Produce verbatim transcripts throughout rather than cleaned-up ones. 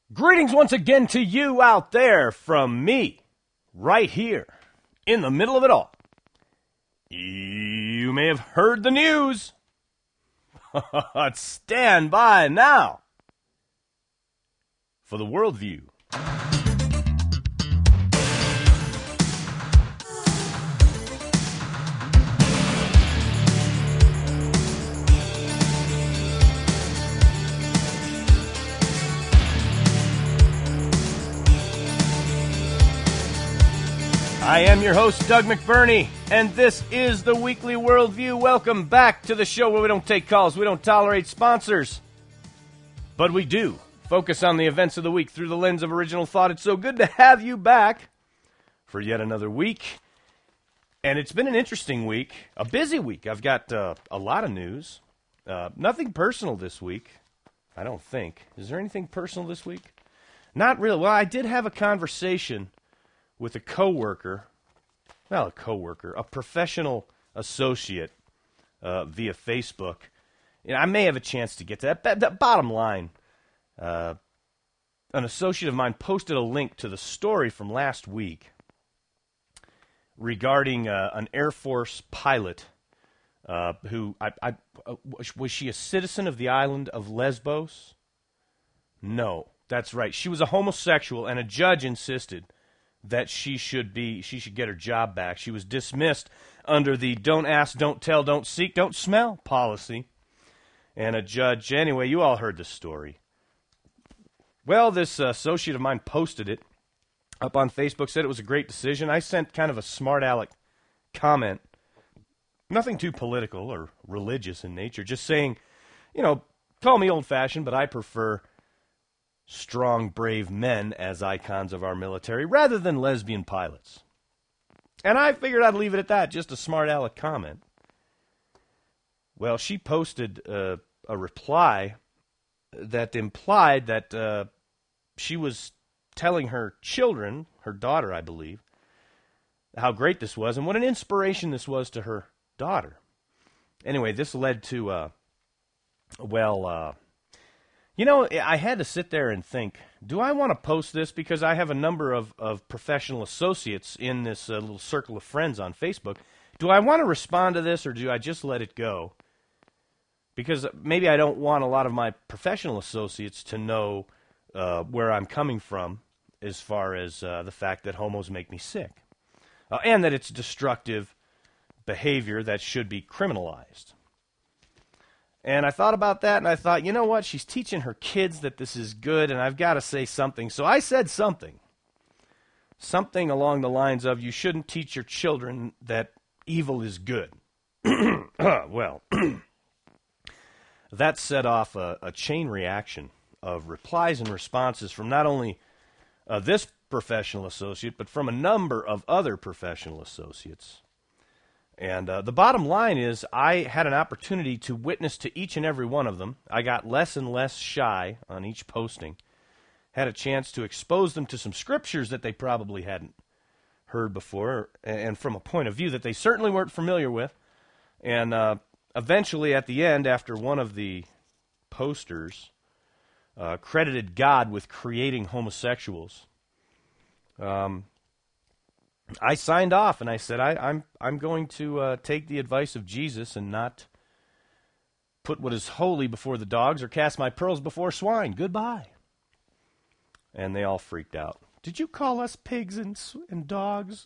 Greetings once again to you out there from me, right here, in the middle of it all. You may have heard the news. Stand by now for the worldview. I am your host, Doug McBurney, and this is the Weekly Worldview. Welcome back to the show where we don't take calls, we don't tolerate sponsors, but we do focus on the events of the week through the lens of original thought. It's so good to have you back for yet another week, and it's been an interesting week, a busy week. I've got uh, a lot of news, uh, nothing personal this week, I don't think. Is there anything personal this week? Not really. Well, I did have a conversation with a coworker, well, a coworker, a professional associate uh, via Facebook. You know, I may have a chance to get to that. But the bottom line, uh, an associate of mine posted a link to the story from last week regarding uh, an Air Force pilot uh, who, I, I, uh, was she a citizen of the island of Lesbos? No, that's right. She was a homosexual, and a judge insisted that she should be, she should get her job back. She was dismissed under the don't ask, don't tell, don't seek, don't smell policy. And a judge, anyway, you all heard the story. Well, this uh, associate of mine posted it up on Facebook, said it was a great decision. I sent kind of a smart aleck comment, nothing too political or religious in nature, just saying, you know, call me old-fashioned, but I prefer strong, brave men as icons of our military, rather than lesbian pilots. And I figured I'd leave it at that, just a smart aleck comment. Well, she posted uh, a reply that implied that uh, she was telling her children, her daughter, I believe, how great this was and what an inspiration this was to her daughter. Anyway, this led to, uh, well, uh, You know, I had to sit there and think, do I want to post this? Because I have a number of, of professional associates in this uh, little circle of friends on Facebook. Do I want to respond to this, or do I just let it go? Because maybe I don't want a lot of my professional associates to know uh, where I'm coming from as far as uh, the fact that homos make me sick. Uh, and that it's destructive behavior that should be criminalized. And I thought about that, and I thought, you know what? She's teaching her kids that this is good, and I've got to say something. So I said something. Something along the lines of, you shouldn't teach your children that evil is good. Well, that set off a, a chain reaction of replies and responses from not only uh, this professional associate, but from a number of other professional associates. And uh, the bottom line is, I had an opportunity to witness to each and every one of them. I got less and less shy on each posting. Had a chance to expose them to some scriptures that they probably hadn't heard before, and from a point of view that they certainly weren't familiar with. And uh, eventually, at the end, after one of the posters uh, credited God with creating homosexuals, um, I signed off, and I said, I, I'm I'm going to uh, take the advice of Jesus and not put what is holy before the dogs or cast my pearls before swine. Goodbye. And they all freaked out. Did you call us pigs and and dogs?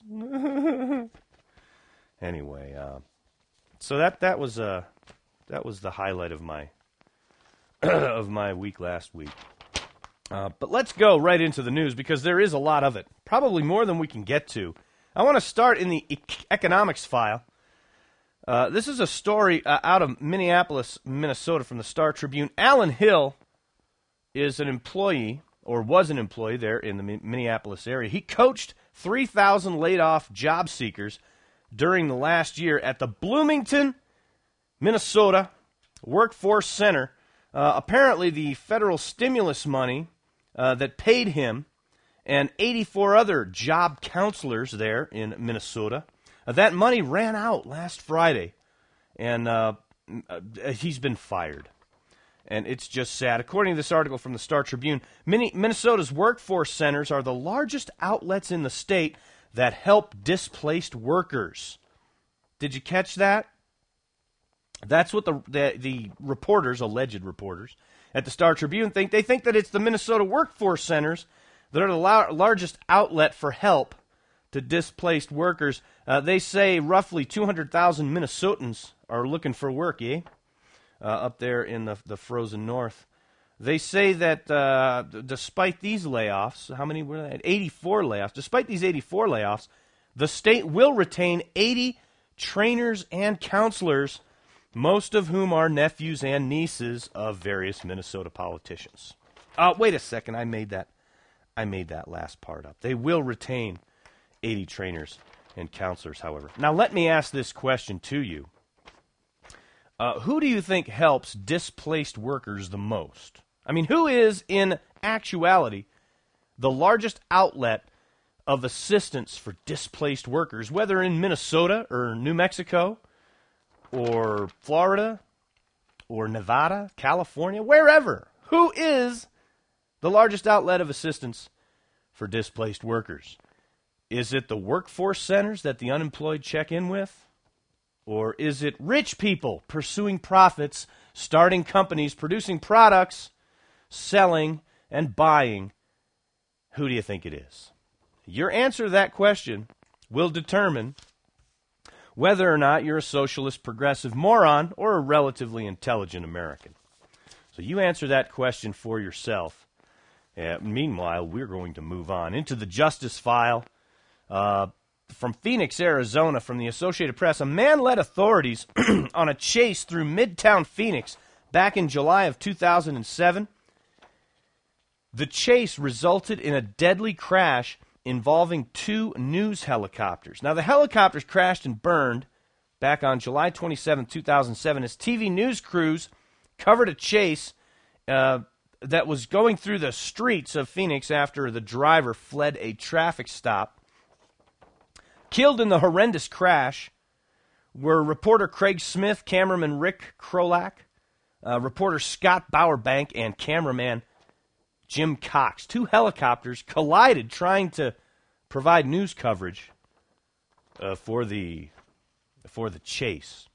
Anyway, uh, so that that was uh, that was the highlight of my of my week last week. Uh, but let's go right into the news, because there is a lot of it, probably more than we can get to. I want to start in the e- economics file. Uh, this is a story uh, out of Minneapolis, Minnesota, from the Star Tribune. Alan Hill is an employee, or was an employee there in the Minneapolis area. He coached three thousand laid-off job seekers during the last year at the Bloomington, Minnesota Workforce Center. Uh, apparently, the federal stimulus money uh, that paid him and eighty-four other job counselors there in Minnesota, uh, that money ran out last Friday, and uh, uh, he's been fired. And it's just sad. According to this article from the Star Tribune, Minnesota's workforce centers are the largest outlets in the state that help displaced workers. Did you catch that? That's what the, the the reporters, alleged reporters, at the Star Tribune think. They think that it's the Minnesota workforce centers that are the la- largest outlet for help to displaced workers. Uh, they say roughly two hundred thousand Minnesotans are looking for work, eh? Uh, up there in the, the frozen north. They say that uh, d- despite these layoffs, how many were there? eighty-four layoffs. Despite these eighty-four layoffs, the state will retain eighty trainers and counselors, most of whom are nephews and nieces of various Minnesota politicians. Uh, wait a second, I made that. I made that last part up. They will retain eighty trainers and counselors, however. Now let me ask this question to you. Uh, who do you think helps displaced workers the most? I mean, who is, in actuality, the largest outlet of assistance for displaced workers, whether in Minnesota or New Mexico or Florida or Nevada, California, wherever? Who is the largest outlet of assistance for displaced workers? Is it the workforce centers that the unemployed check in with? Or is it rich people pursuing profits, starting companies, producing products, selling and buying? Who do you think it is? Your answer to that question will determine whether or not you're a socialist, progressive moron or a relatively intelligent American. So you answer that question for yourself. Uh, meanwhile, we're going to move on into the Justice File. Uh, From Phoenix, Arizona, from the Associated Press, a man led authorities on a chase through Midtown Phoenix back in July of two thousand seven. The chase resulted in a deadly crash involving two news helicopters. Now, the helicopters crashed and burned back on July twenty-seventh, two thousand seven, as T V news crews covered a chase uh, that was going through the streets of Phoenix after the driver fled a traffic stop. Killed in the horrendous crash were reporter Craig Smith, cameraman Rick Krolak, uh, reporter Scott Bowerbank, and cameraman Jim Cox. Two helicopters collided trying to provide news coverage uh, for the for the chase.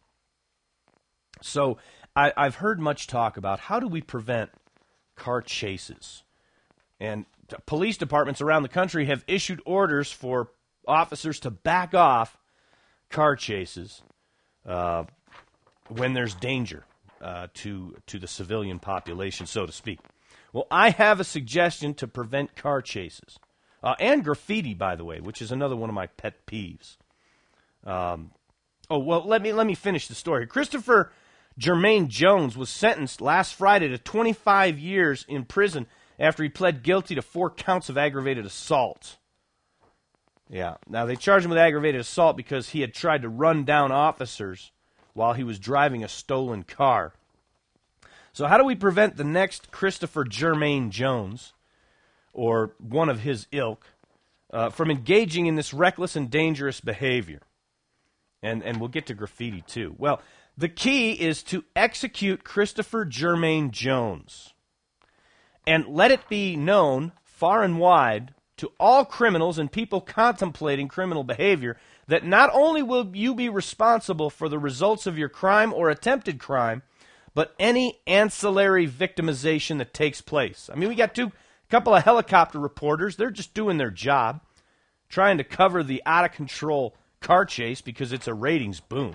So I, I've heard much talk about how do we prevent car chases. And t- police departments around the country have issued orders for officers to back off car chases uh, when there's danger uh, to to the civilian population, so to speak. Well, I have a suggestion to prevent car chases. Uh, and graffiti, by the way, which is another one of my pet peeves. Um, oh, well, let me let me finish the story. Christopher Jermaine Jones was sentenced last Friday to twenty-five years in prison after he pled guilty to four counts of aggravated assault. Yeah. Now, they charged him with aggravated assault because he had tried to run down officers while he was driving a stolen car. So how do we prevent the next Christopher Jermaine Jones, or one of his ilk, uh, from engaging in this reckless and dangerous behavior? And, and we'll get to graffiti, too. Well, the key is to execute Christopher Jermaine Jones. And let it be known far and wide to all criminals and people contemplating criminal behavior that not only will you be responsible for the results of your crime or attempted crime, but any ancillary victimization that takes place. I mean, we got two couple of helicopter reporters. They're just doing their job, trying to cover the out-of-control car chase because it's a ratings boom.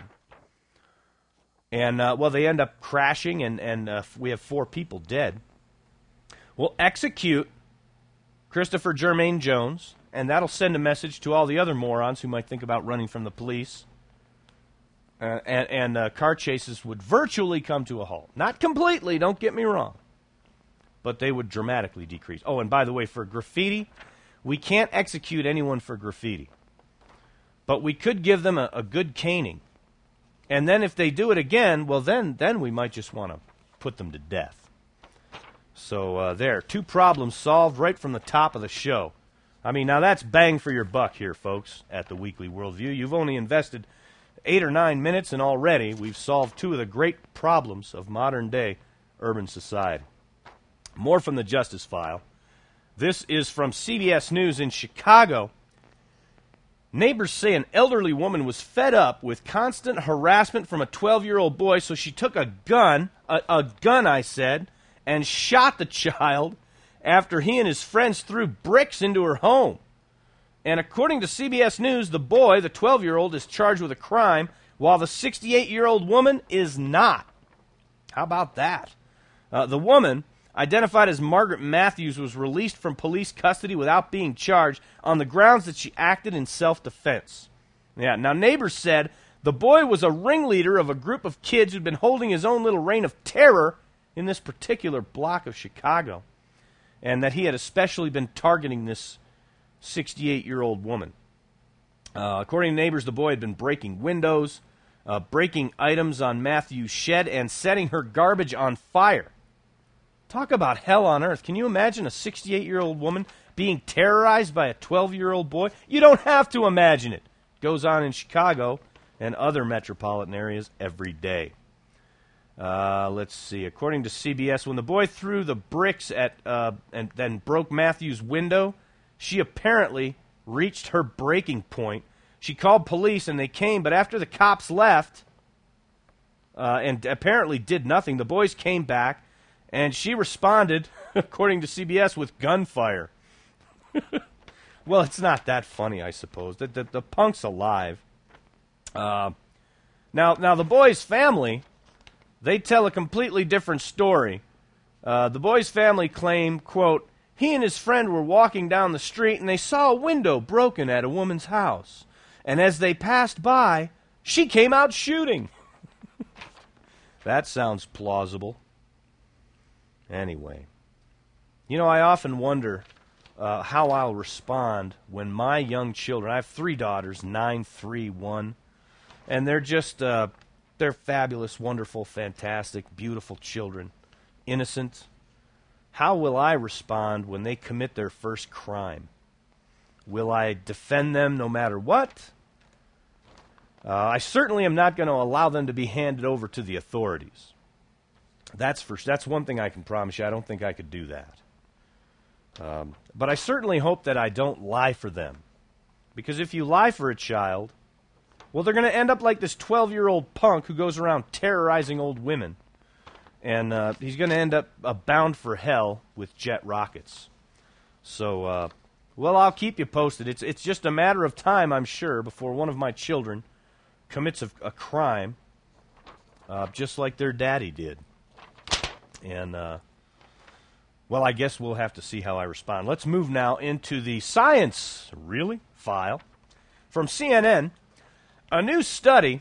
And, uh, well, they end up crashing, and, and uh, we have four people dead. We'll execute Christopher Jermaine Jones, and that'll send a message to all the other morons who might think about running from the police. Uh, and and uh, car chases would virtually come to a halt. Not completely, don't get me wrong. But they would dramatically decrease. Oh, and by the way, for graffiti, we can't execute anyone for graffiti. But we could give them a, a good caning. And then if they do it again, well, then, then we might just want to put them to death. So uh, there, two problems solved right from the top of the show. I mean, now that's bang for your buck here, folks, at the Weekly Worldview. You've only invested eight or nine minutes, and already we've solved two of the great problems of modern day urban society. More from the Justice File. This is from C B S News in Chicago. Neighbors say an elderly woman was fed up with constant harassment from a twelve-year-old boy, so she took a gun, a, a gun, I said, and shot the child after he and his friends threw bricks into her home. And according to C B S News, the boy, the twelve-year-old, is charged with a crime, while the sixty-eight-year-old woman is not. How about that? Uh, the woman, identified as Margaret Matthews, was released from police custody without being charged on the grounds that she acted in self-defense. Yeah, now neighbors said the boy was a ringleader of a group of kids who'd been holding his own little reign of terror in this particular block of Chicago, and that he had especially been targeting this sixty-eight-year-old woman. Uh, according to neighbors, the boy had been breaking windows, uh, breaking items on Matthews' shed, and setting her garbage on fire. Talk about hell on earth. Can you imagine a sixty-eight-year-old woman being terrorized by a twelve-year-old boy? You don't have to imagine it. It goes on in Chicago and other metropolitan areas every day. Uh, let's see. According to C B S, when the boy threw the bricks at uh, and then broke Matthews' window, she apparently reached her breaking point. She called police and they came, but after the cops left uh, and apparently did nothing, the boys came back. And she responded, according to C B S, with gunfire. Well, it's not that funny, I suppose. The, the, the punk's alive. Uh, now, now, the boy's family, they tell a completely different story. Uh, the boy's family claim, quote, he and his friend were walking down the street and they saw a window broken at a woman's house. And as they passed by, she came out shooting. That sounds plausible. Anyway, you know, I often wonder uh, how I'll respond when my young children, I have three daughters, nine, three, one, and they're just, uh, they're fabulous, wonderful, fantastic, beautiful children, innocent. How will I respond when they commit their first crime? Will I defend them no matter what? Uh, I certainly am not going to allow them to be handed over to the authorities. That's for that's one thing I can promise you. I don't think I could do that. Um, but I certainly hope that I don't lie for them. Because if you lie for a child, well, they're going to end up like this twelve-year-old punk who goes around terrorizing old women. And uh, he's going to end up uh, bound for hell with jet rockets. So, uh, well, I'll keep you posted. It's, it's just a matter of time, I'm sure, before one of my children commits a, a crime, uh, just like their daddy did. And, uh, well, I guess we'll have to see how I respond. Let's move now into the science, really, file. From C N N, a new study,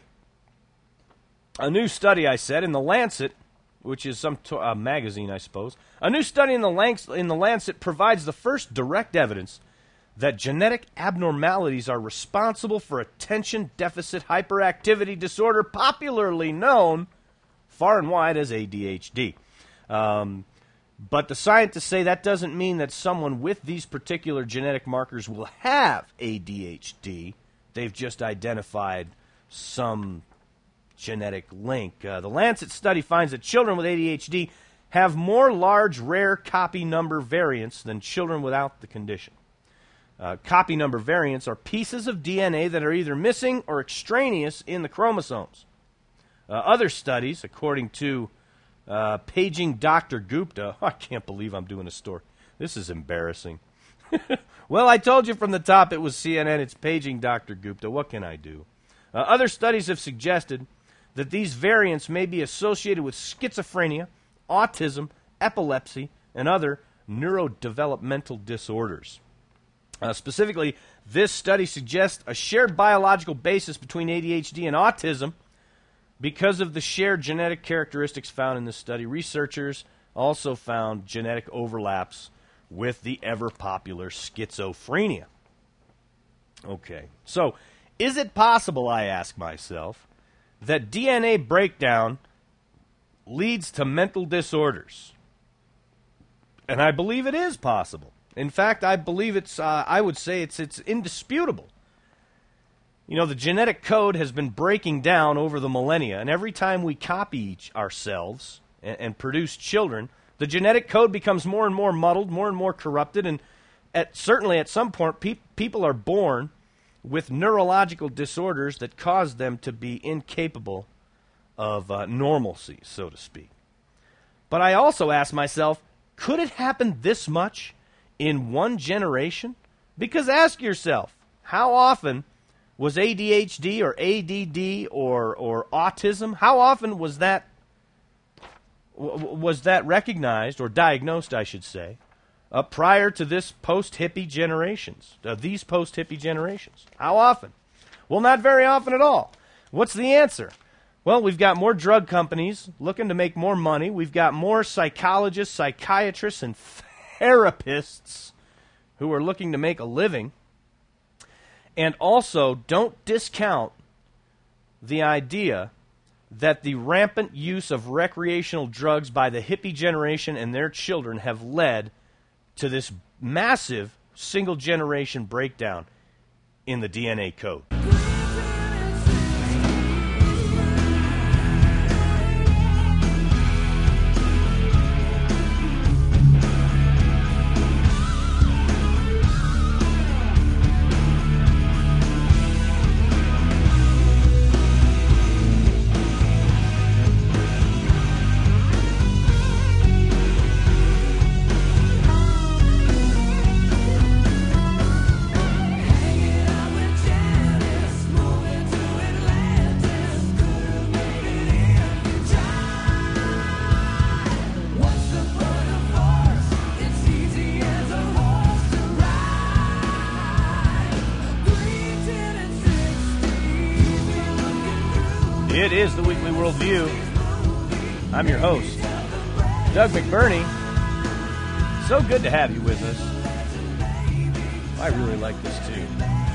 a new study, I said, in The Lancet, which is some t- uh, magazine, I suppose. A new study in the, Lanc- in the Lancet provides the first direct evidence that genetic abnormalities are responsible for attention deficit hyperactivity disorder, popularly known far and wide as A D H D. Um, but the scientists say that doesn't mean that someone with these particular genetic markers will have A D H D. They've just identified some genetic link. Uh, the Lancet study finds that children with A D H D have more large, rare copy number variants than children without the condition. Uh, copy number variants are pieces of D N A that are either missing or extraneous in the chromosomes. Uh, other studies, according to Uh, paging Doctor Gupta. I can't believe I'm doing a story. This is embarrassing. Well, I told you from the top it was C N N. It's paging Doctor Gupta. What can I do? Uh, other studies have suggested that these variants may be associated with schizophrenia, autism, epilepsy, and other neurodevelopmental disorders. Uh, specifically, this study suggests a shared biological basis between A D H D and autism. Because of the shared genetic characteristics found in this study, researchers also found genetic overlaps with the ever-popular schizophrenia. Okay, so is it possible, I ask myself, that D N A breakdown leads to mental disorders? And I believe it is possible. In fact, I believe it's, uh, I would say it's it's indisputable. You know, the genetic code has been breaking down over the millennia, and every time we copy each ourselves and, and produce children, the genetic code becomes more and more muddled, more and more corrupted, and at, certainly at some point pe- people are born with neurological disorders that cause them to be incapable of uh, normalcy, so to speak. But I also ask myself, could it happen this much in one generation? Because ask yourself, how often was A D H D or A D D or or autism, how often was that w- was that recognized or diagnosed, I should say, uh, prior to this post-hippie generations, uh, these post-hippie generations? How often? Well, not very often at all. What's the answer? Well, we've got more drug companies looking to make more money. We've got more psychologists, psychiatrists, and therapists who are looking to make a living. And also, don't discount the idea that the rampant use of recreational drugs by the hippie generation and their children have led to this massive single-generation breakdown in the D N A code. It is the Weekly Worldview. I'm your host, Doug McBurney. So good to have you with us. I really like this too.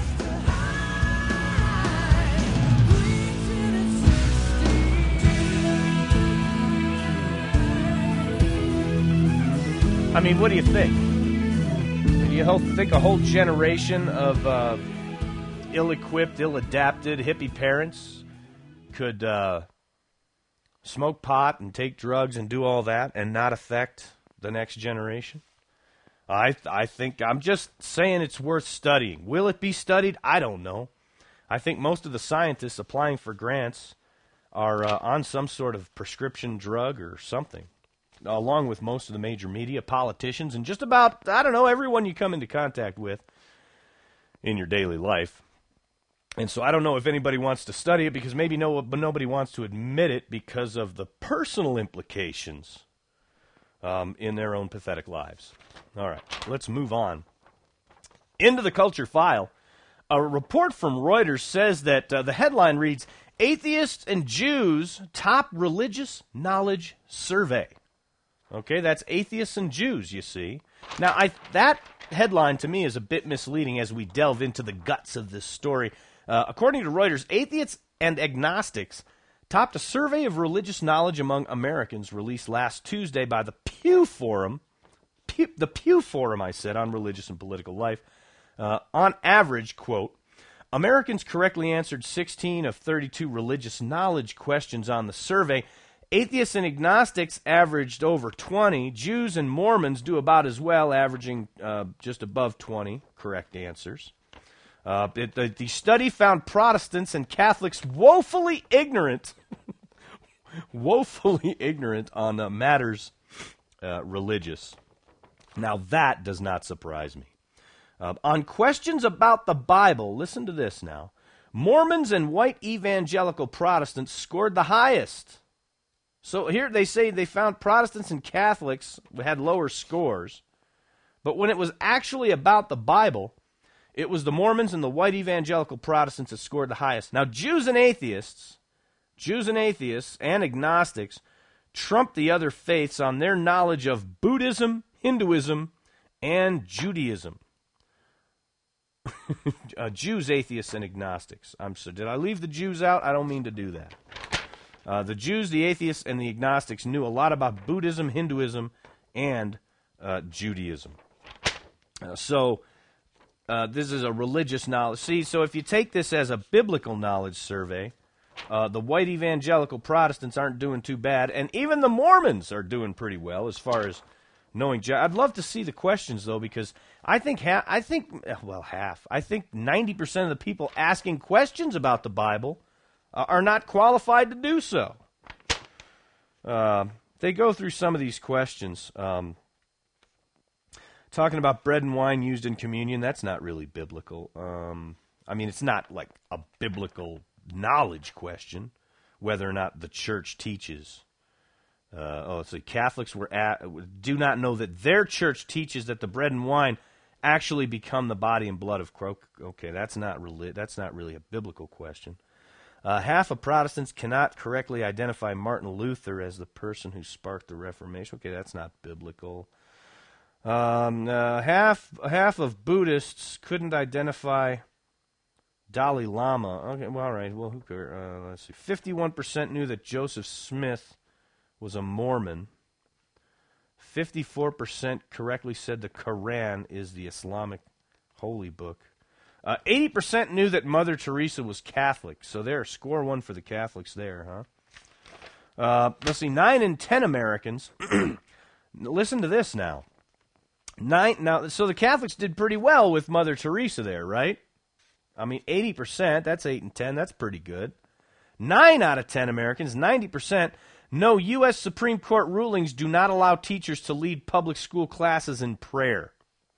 I mean, what do you think? Do you whole, think a whole generation of uh, ill-equipped, ill-adapted hippie parents could uh, smoke pot and take drugs and do all that and not affect the next generation? I th- I think, I'm just saying it's worth studying. Will it be studied? I don't know. I think most of the scientists applying for grants are uh, on some sort of prescription drug or something, along with most of the major media, politicians, and just about, I don't know, everyone you come into contact with in your daily life. And so I don't know if anybody wants to study it because maybe no, but nobody wants to admit it because of the personal implications um, in their own pathetic lives. All right, let's move on. Into the culture file. A report from Reuters says that uh, the headline reads, Atheists and Jews Top Religious Knowledge Survey. Okay, that's atheists and Jews, you see. Now, I that headline to me is a bit misleading as we delve into the guts of this story. Uh, according to Reuters, atheists and agnostics topped a survey of religious knowledge among Americans released last Tuesday by the Pew Forum. Pew, the Pew Forum, I said, on religious and political life. Uh, on average, quote, Americans correctly answered sixteen of thirty-two religious knowledge questions on the survey. Atheists and agnostics averaged over twenty. Jews and Mormons do about as well, averaging uh, just above twenty correct answers. Uh, it, the, the study found Protestants and Catholics woefully ignorant, woefully ignorant on uh, matters uh, religious. Now that does not surprise me. Uh, on questions about the Bible, listen to this now. Mormons and white evangelical Protestants scored the highest. So here they say they found Protestants and Catholics had lower scores. But when it was actually about the Bible, it was the Mormons and the white evangelical Protestants that scored the highest. Now, Jews and atheists, Jews and atheists and agnostics trumped the other faiths on their knowledge of Buddhism, Hinduism, and Judaism. uh, Jews, atheists, and agnostics. I'm sorry. Did I leave the Jews out? I don't mean to do that. Uh, the Jews, the atheists, and the agnostics knew a lot about Buddhism, Hinduism, and uh, Judaism. Uh, so... Uh, this is a religious knowledge. See, so if you take this as a biblical knowledge survey, Uh, the white evangelical Protestants aren't doing too bad, and even the Mormons are doing pretty well as far as knowing. Je- I'd love to see the questions though, because I think ha- I think well half. I think ninety percent of the people asking questions about the Bible uh, are not qualified to do so. Uh, they go through some of these questions. Um, talking about bread and wine used in communion, that's not really biblical. Um, I mean, it's not like a biblical knowledge question, whether or not the church teaches. Uh, oh, so Catholics were at, do not know that their church teaches that the bread and wine actually become the body and blood of Christ. Okay, that's not really, that's not really a biblical question. Uh, half of Protestants cannot correctly identify Martin Luther as the person who sparked the Reformation. Okay, that's not biblical. Um, uh, half half of Buddhists couldn't identify Dalai Lama. Okay, well, all right. Well, who cares? Uh, let's see. fifty-one percent knew that Joseph Smith was a Mormon. fifty-four percent correctly said the Quran is the Islamic holy book. Uh, eighty percent knew that Mother Teresa was Catholic. So there, score one for the Catholics there, huh? Uh, let's see. Nine in ten Americans. Listen to this now. Nine now. So the Catholics did pretty well with Mother Teresa there, right? I mean, eighty percent. That's eight and ten. That's pretty good. Nine out of ten Americans, ninety percent. No, U S Supreme Court rulings do not allow teachers to lead public school classes in prayer.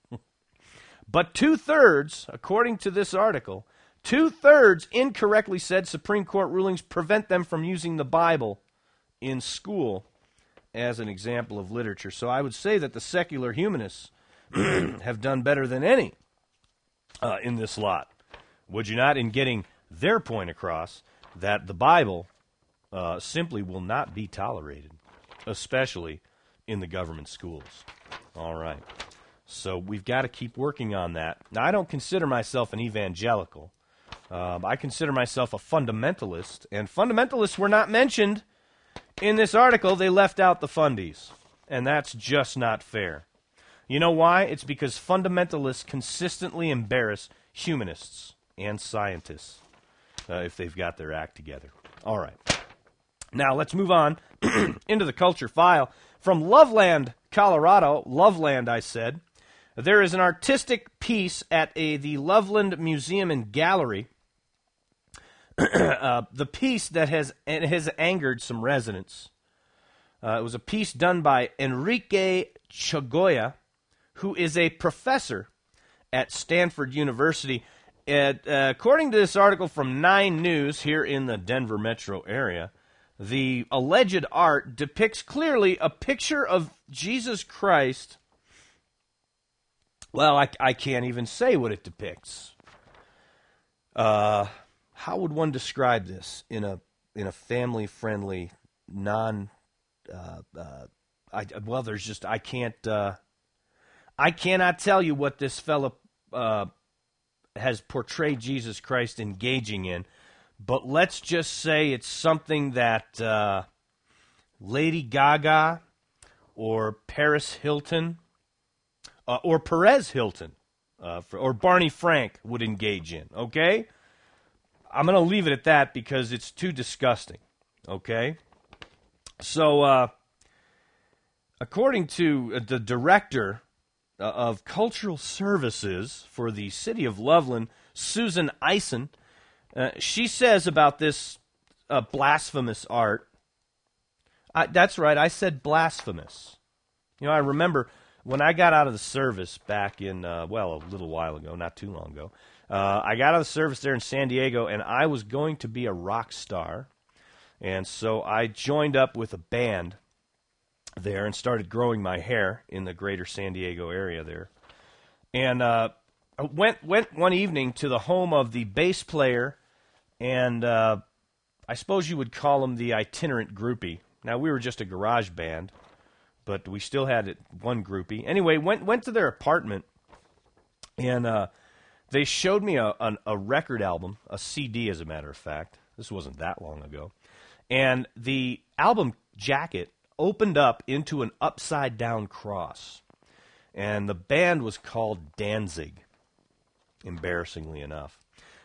But two-thirds, according to this article, two-thirds incorrectly said Supreme Court rulings prevent them from using the Bible in school as an example of literature. So I would say that the secular humanists have done better than any uh, in this lot. Would you not, in getting their point across that the Bible uh, simply will not be tolerated, especially in the government schools. All right. So we've got to keep working on that. Now, I don't consider myself an evangelical. Um, I consider myself a fundamentalist, and fundamentalists were not mentioned in this article. They left out the fundies, and that's just not fair. You know why? It's because fundamentalists consistently embarrass humanists and scientists uh, if they've got their act together. All right. Now, let's move on into the culture file. From Loveland, Colorado, Loveland, I said, there is an artistic piece at a, the Loveland Museum and Gallery. uh, the piece that has it has angered some residents. Uh, it was a piece done by Enrique Chagoya, who is a professor at Stanford University. At, uh, according to this article from Nine News here in the Denver metro area, the alleged art depicts clearly a picture of Jesus Christ. Well, I, I can't even say what it depicts. Uh, how would one describe this in a in a family-friendly, non? Uh, uh, I well, there's just I can't. Uh, I cannot tell you what this fellow uh, has portrayed Jesus Christ engaging in, but let's just say it's something that uh, Lady Gaga or Paris Hilton. Uh, or Perez Hilton, uh, for, or Barney Frank would engage in, okay? I'm going to leave it at that because it's too disgusting, okay? So, uh, according to the director uh, of cultural services for the city of Loveland, Susan Eisen, uh, she says about this uh, blasphemous art, I, that's right, I said blasphemous. You know, I remember when I got out of the service back in, uh, well, a little while ago, not too long ago, uh, I got out of the service there in San Diego, and I was going to be a rock star. And so I joined up with a band there and started growing my hair in the greater San Diego area there. And uh, I went, went one evening to the home of the bass player, and uh, I suppose you would call him the itinerant groupie. Now, we were just a garage band, but we still had it, one groupie. Anyway, went went to their apartment, and uh, they showed me a, a, a record album, a C D as a matter of fact. This wasn't that long ago. And the album jacket opened up into an upside-down cross. And the band was called Danzig, embarrassingly enough.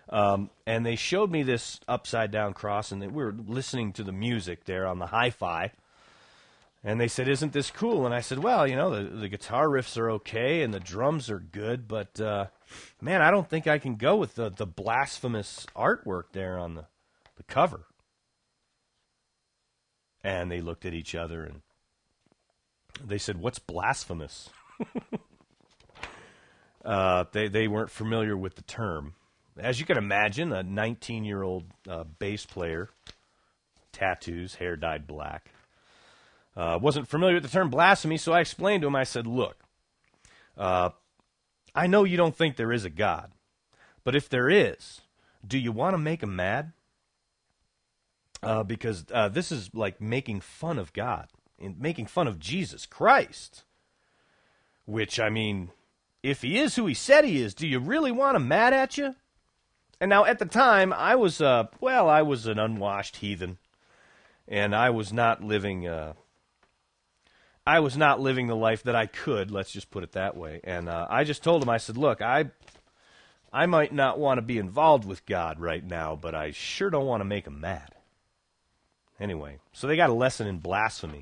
Um, and they showed me this upside-down cross, and they, we were listening to the music there on the hi-fi. And they said, "Isn't this cool?" And I said, "Well, you know, the, the guitar riffs are okay, and the drums are good, but, uh, man, I don't think I can go with the, the blasphemous artwork there on the, the cover." And they looked at each other, and they said, "What's blasphemous?" uh, they, they weren't familiar with the term. As you can imagine, a nineteen-year-old uh, bass player, tattoos, hair dyed black, Uh, wasn't familiar with the term blasphemy, so I explained to him. I said, "Look, uh, I know you don't think there is a God, but if there is, do you want to make him mad? Uh, because uh, this is like making fun of God, and making fun of Jesus Christ, which, I mean, if he is who he said he is, do you really want him mad at you?" And now, at the time, I was, uh, well, I was an unwashed heathen, and I was not living... Uh, I was not living the life that I could, let's just put it that way. And uh, I just told him, I said, "Look, I I might not want to be involved with God right now, but I sure don't want to make him mad." Anyway, so they got a lesson in blasphemy.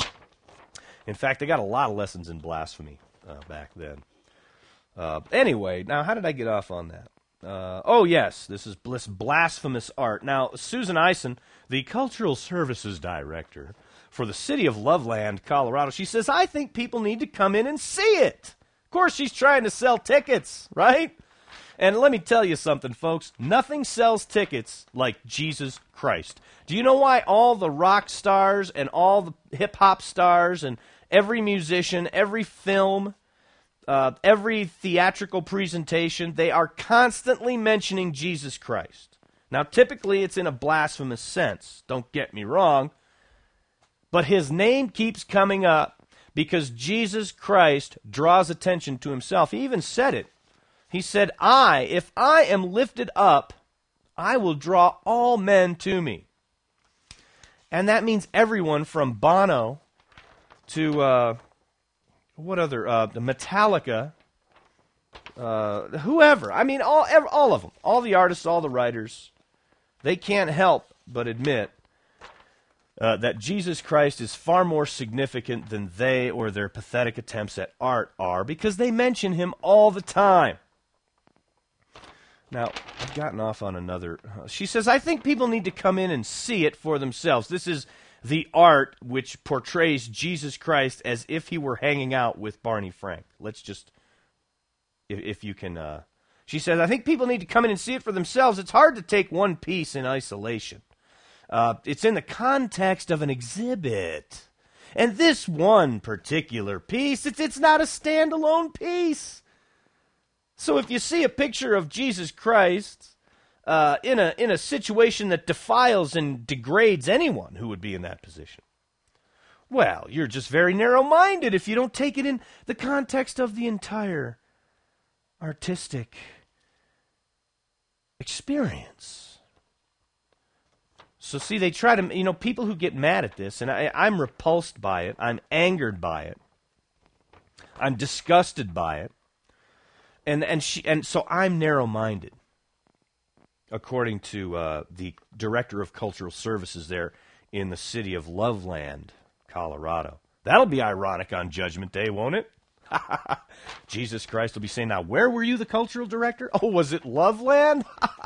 In fact, they got a lot of lessons in blasphemy uh, back then. Uh, anyway, now how did I get off on that? Uh, oh, yes, this is this blasphemous art. Now, Susan Eisen, the Cultural Services Director for the city of Loveland, Colorado, she says, "I think people need to come in and see it." Of course, she's trying to sell tickets, right? And let me tell you something, folks. Nothing sells tickets like Jesus Christ. Do you know why all the rock stars and all the hip-hop stars and every musician, every film, uh, every theatrical presentation, they are constantly mentioning Jesus Christ? Now, typically, it's in a blasphemous sense. Don't get me wrong. But his name keeps coming up because Jesus Christ draws attention to himself. He even said it. He said, "I, if I am lifted up, I will draw all men to me." And that means everyone from Bono to, uh, what other, uh, Metallica, uh, whoever. I mean, all, all of them. All the artists, all the writers. They can't help but admit Uh, that Jesus Christ is far more significant than they or their pathetic attempts at art are, because they mention him all the time. Now, I've gotten off on another. Uh, she says, "I think people need to come in and see it for themselves." This is the art which portrays Jesus Christ as if he were hanging out with Barney Frank. Let's just, if, if you can, uh, she says, "I think people need to come in and see it for themselves. It's hard to take one piece in isolation. Uh, it's in the context of an exhibit. And this one particular piece, it's, it's not a standalone piece. So if you see a picture of Jesus Christ uh, in a in a situation that defiles and degrades anyone who would be in that position, well, you're just very narrow-minded if you don't take it in the context of the entire artistic experience." So see, they try to, you know, people who get mad at this, and I, I'm repulsed by it, I'm angered by it, I'm disgusted by it, and and she and so I'm narrow-minded, according to uh, the director of cultural services there in the city of Loveland, Colorado. That'll be ironic on Judgment Day, won't it? Jesus Christ will be saying, "Now, where were you, the cultural director? Oh, was it Loveland?"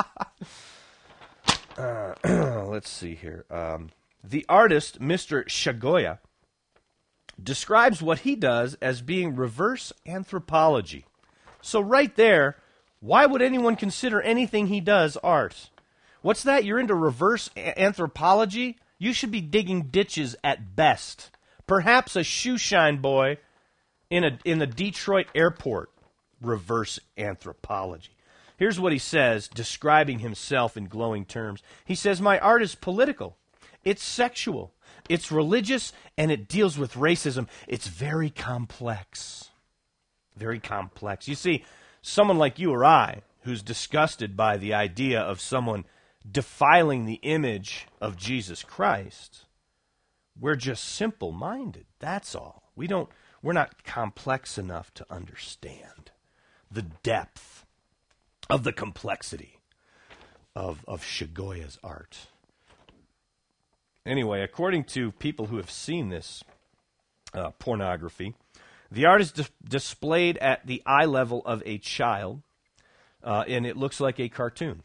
Uh, let's see here. Um, the artist, Mister Shagoya, describes what he does as being reverse anthropology. So right there, why would anyone consider anything he does art? What's that? You're into reverse a- anthropology? You should be digging ditches at best. Perhaps a shoeshine boy in a in the Detroit airport. Reverse anthropology. Here's what he says, describing himself in glowing terms. He says, "My art is political. It's sexual. It's religious, and it deals with racism. It's very complex." Very complex. You see, someone like you or I, who's disgusted by the idea of someone defiling the image of Jesus Christ, we're just simple-minded. That's all. We don't, we're not complex enough to understand the depth of the complexity of, of Shigoya's art. Anyway, according to people who have seen this uh, pornography, the art is dis- displayed at the eye level of a child, uh, and it looks like a cartoon.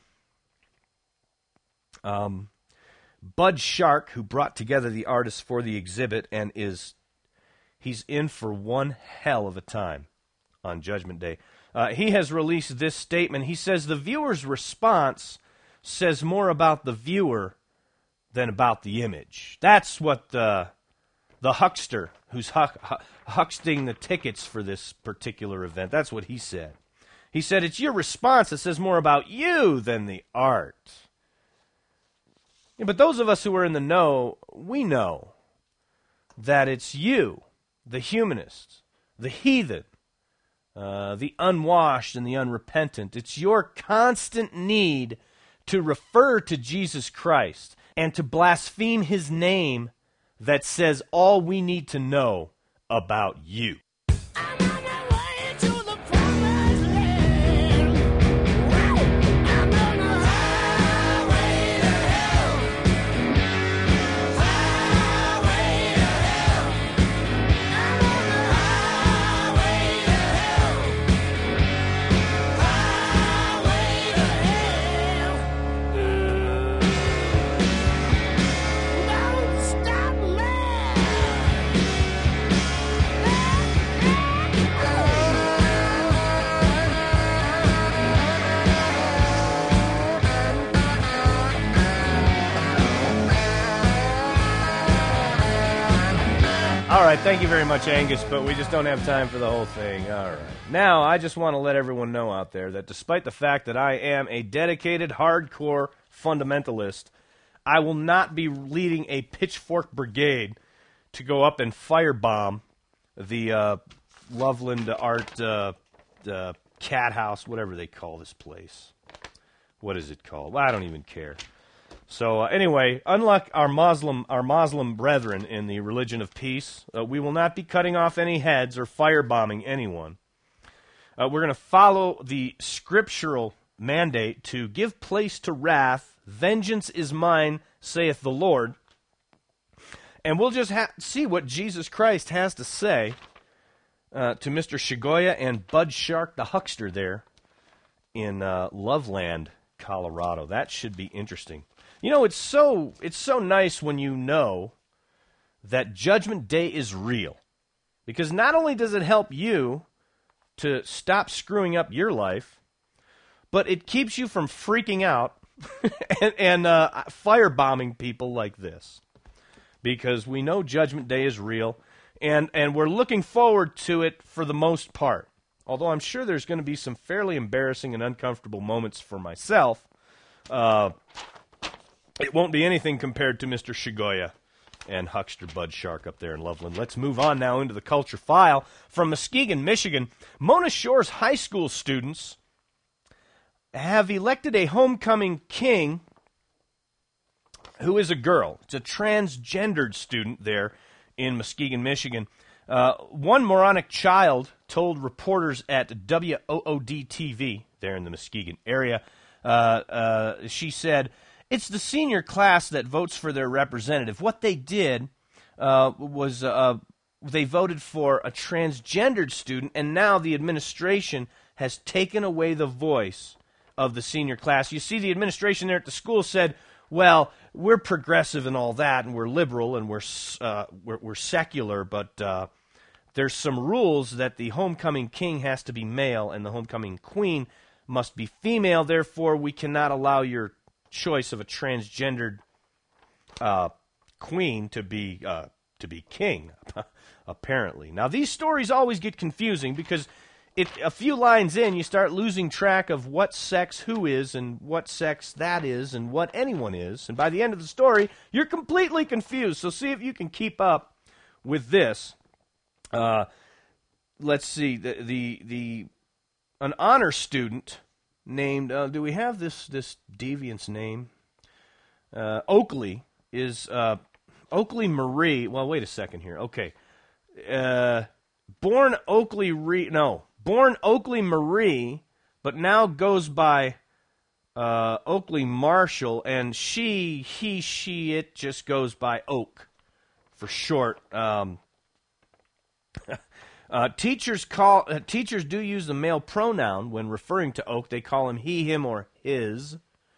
Um, Bud Shark, who brought together the artists for the exhibit, and is he's in for one hell of a time on Judgment Day. Uh, he has released this statement. He says the viewer's response says more about the viewer than about the image. That's what the the huckster who's huck, hucksting the tickets for this particular event, that's what he said. He said, it's your response that says more about you than the art. Yeah, but those of us who are in the know, we know that it's you, the humanists, the heathen, uh, the unwashed and the unrepentant. It's your constant need to refer to Jesus Christ and to blaspheme his name that says all we need to know about you. All right, thank you very much, Angus, but we just don't have time for the whole thing. All right. Now, I just want to let everyone know out there that despite the fact that I am a dedicated, hardcore fundamentalist, I will not be leading a pitchfork brigade to go up and firebomb the uh, Loveland Art uh, uh, Cat House, whatever they call this place. What is it called? Well, I don't even care. So uh, anyway, unlike our Muslim our Muslim brethren in the religion of peace, uh, we will not be cutting off any heads or firebombing anyone. Uh, we're going to follow the scriptural mandate to give place to wrath. Vengeance is mine, saith the Lord. And we'll just ha- see what Jesus Christ has to say uh, to Mister Shigoya and Bud Shark, the huckster there in uh, Loveland, Colorado. That should be interesting. You know, it's so it's so nice when you know that Judgment Day is real. Because not only does it help you to stop screwing up your life, but it keeps you from freaking out and, and uh, firebombing people like this. Because we know Judgment Day is real, and, and we're looking forward to it for the most part. Although I'm sure there's going to be some fairly embarrassing and uncomfortable moments for myself. Uh... It won't be anything compared to Mister Shigoya and Huckster Bud Shark up there in Loveland. Let's move on now into the Culture File. From Muskegon, Michigan, Mona Shore's high school students have elected a homecoming king who is a girl. It's a transgendered student there in Muskegon, Michigan. Uh, one moronic child told reporters at W O O D T V there in the Muskegon area, uh, uh, she said, it's the senior class that votes for their representative. What they did uh, was uh, they voted for a transgendered student, and now the administration has taken away the voice of the senior class. You see, the administration there at the school said, well, we're progressive and all that, and we're liberal, and we're uh, we're, we're secular, but uh, there's some rules that the homecoming king has to be male and the homecoming queen must be female. Therefore, we cannot allow your choice of a transgendered uh, queen to be uh, to be king, apparently. Now, these stories always get confusing because it, a few lines in, you start losing track of what sex who is and what sex that is and what anyone is. And by the end of the story, you're completely confused. So see if you can keep up with this. Uh, let's see. The, the, the an honor student named, uh, do we have this, this deviant's name? Uh, Oakley is, uh, Oakley Marie, well, wait a second here. Okay. Uh, born Oakley, Re- no, born Oakley Marie, but now goes by uh, Oakley Marshall, and she, he, she, it just goes by Oak for short. Um, uh, teachers call uh, teachers do use the male pronoun when referring to Oak. They call him he, him, or his.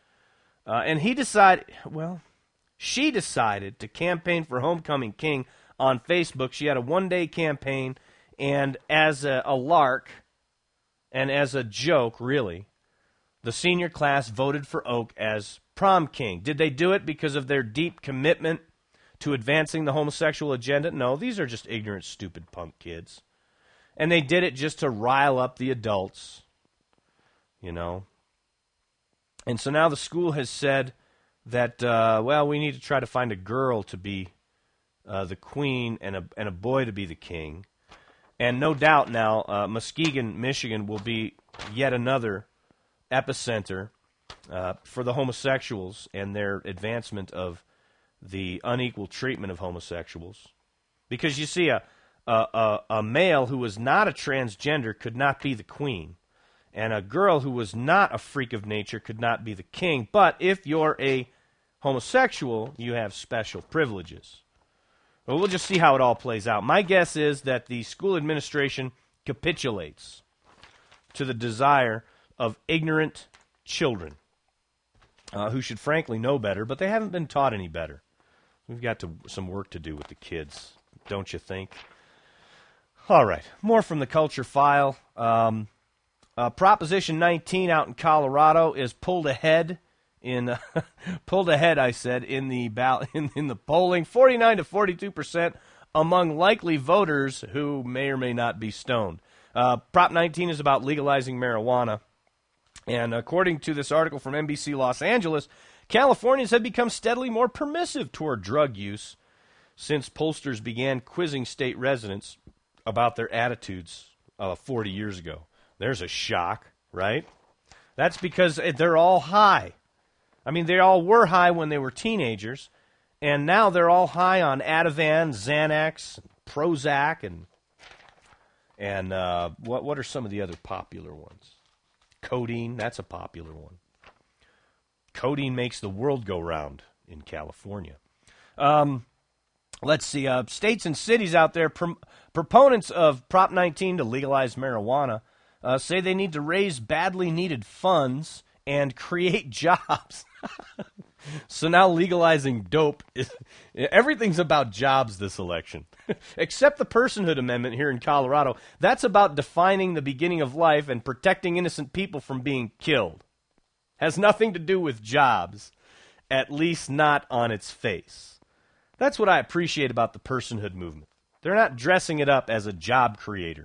Uh, and he decided, well, she decided to campaign for Homecoming King on Facebook. She had a one-day campaign, and as a, a lark, and as a joke, really, the senior class voted for Oak as prom king. Did they do it because of their deep commitment to advancing the homosexual agenda? No, these are just ignorant, stupid punk kids. And they did it just to rile up the adults, you know. And so now the school has said that, uh, well, we need to try to find a girl to be uh, the queen and a, and a boy to be the king. And no doubt now, uh, Muskegon, Michigan will be yet another epicenter uh, for the homosexuals and their advancement of the unequal treatment of homosexuals. Because you see, a, a, a, a male who was not a transgender could not be the queen. And a girl who was not a freak of nature could not be the king. But if you're a homosexual, you have special privileges. Well, we'll just see how it all plays out. My guess is that the school administration capitulates to the desire of ignorant children uh, who should frankly know better, but they haven't been taught any better. We've got to, some work to do with the kids, don't you think? All right, more from the Culture File. Um, uh, Proposition nineteen out in Colorado is pulled ahead in uh, pulled ahead. I said in the ball- in, in the polling, forty-nine to forty-two percent among likely voters who may or may not be stoned. Uh, Prop nineteen is about legalizing marijuana. And according to this article from N B C Los Angeles, Californians have become steadily more permissive toward drug use since pollsters began quizzing state residents about their attitudes uh, forty years ago. There's a shock, right? That's because they're all high. I mean, they all were high when they were teenagers, and now they're all high on Ativan, Xanax, Prozac, and and uh, what what are some of the other popular ones? Codeine, that's a popular one. Codeine makes the world go round in California. Um, let's see, uh, states and cities out there, prom- proponents of Prop nineteen to legalize marijuana, uh, say they need to raise badly needed funds and create jobs. So now legalizing dope, is, everything's about jobs this election. Except the personhood amendment here in Colorado. That's about defining the beginning of life and protecting innocent people from being killed. Has nothing to do with jobs, at least not on its face. That's what I appreciate about the personhood movement. They're not dressing it up as a job creator.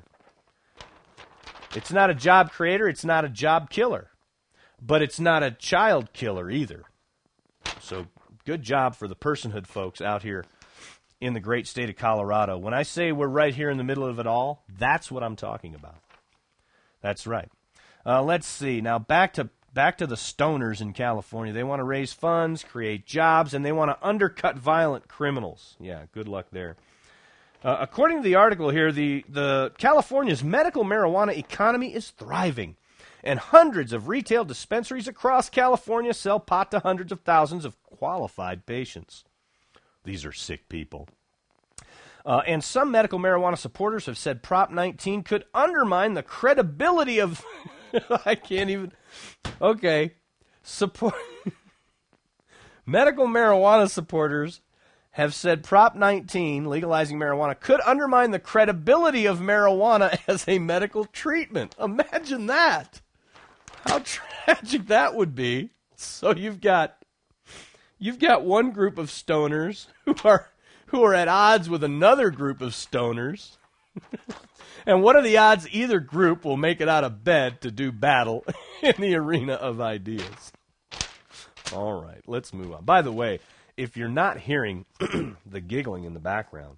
It's not a job creator, it's not a job killer. But it's not a child killer either. So good job for the personhood folks out here in the great state of Colorado. When I say we're right here in the middle of it all, that's what I'm talking about. That's right. Uh, let's see. Now back to back to the stoners in California. They want to raise funds, create jobs, and they want to undercut violent criminals. Yeah, good luck there. Uh, according to the article here, the, the California's medical marijuana economy is thriving. And hundreds of retail dispensaries across California sell pot to hundreds of thousands of qualified patients. These are sick people. Uh, and some medical marijuana supporters have said Prop nineteen could undermine the credibility of... I can't even... Okay. Support... Medical marijuana supporters have said Prop nineteen, legalizing marijuana, could undermine the credibility of marijuana as a medical treatment. Imagine that. How tragic that would be. So you've got you've got one group of stoners who are who are at odds with another group of stoners. And what are the odds either group will make it out of bed to do battle in the arena of ideas? All right, let's move on. By the way, if you're not hearing the giggling in the background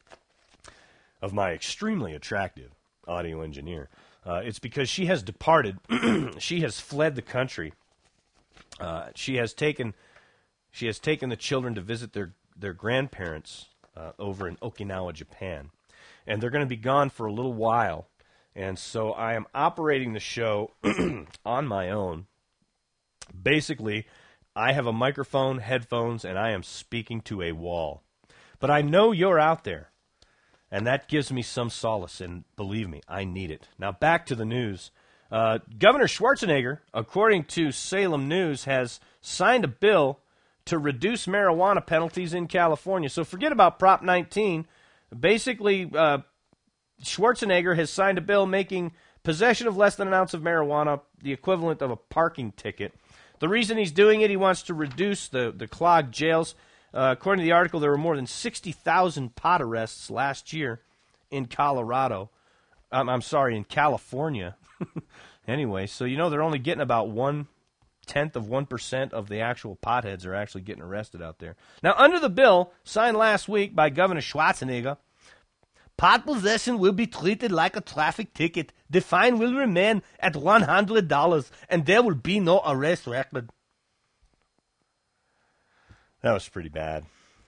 of my extremely attractive audio engineer, Uh, it's because she has departed. She has fled the country. Uh, she has taken, she has taken the children to visit their their grandparents uh, over in Okinawa, Japan, and they're going to be gone for a little while. And so I am operating the show on my own Basically, I have a microphone, headphones, and I am speaking to a wall. But I know you're out there, and that gives me some solace, and believe me, I need it. Now, back to the news. Uh, Governor Schwarzenegger, according to Salem News, has signed a bill to reduce marijuana penalties in California. So forget about Prop nineteen. Basically, uh, Schwarzenegger has signed a bill making possession of less than an ounce of marijuana the equivalent of a parking ticket. The reason he's doing it, he wants to reduce the, the clogged jails. Uh, according to the article, there were more than sixty thousand pot arrests last year in Colorado. Um, I'm sorry, in California. Anyway, so you know they're only getting about one-tenth of one percent of the actual potheads are actually getting arrested out there. Now, under the bill signed last week by Governor Schwarzenegger, pot possession will be treated like a traffic ticket. The fine will remain at one hundred dollars, and there will be no arrest record. That was pretty bad.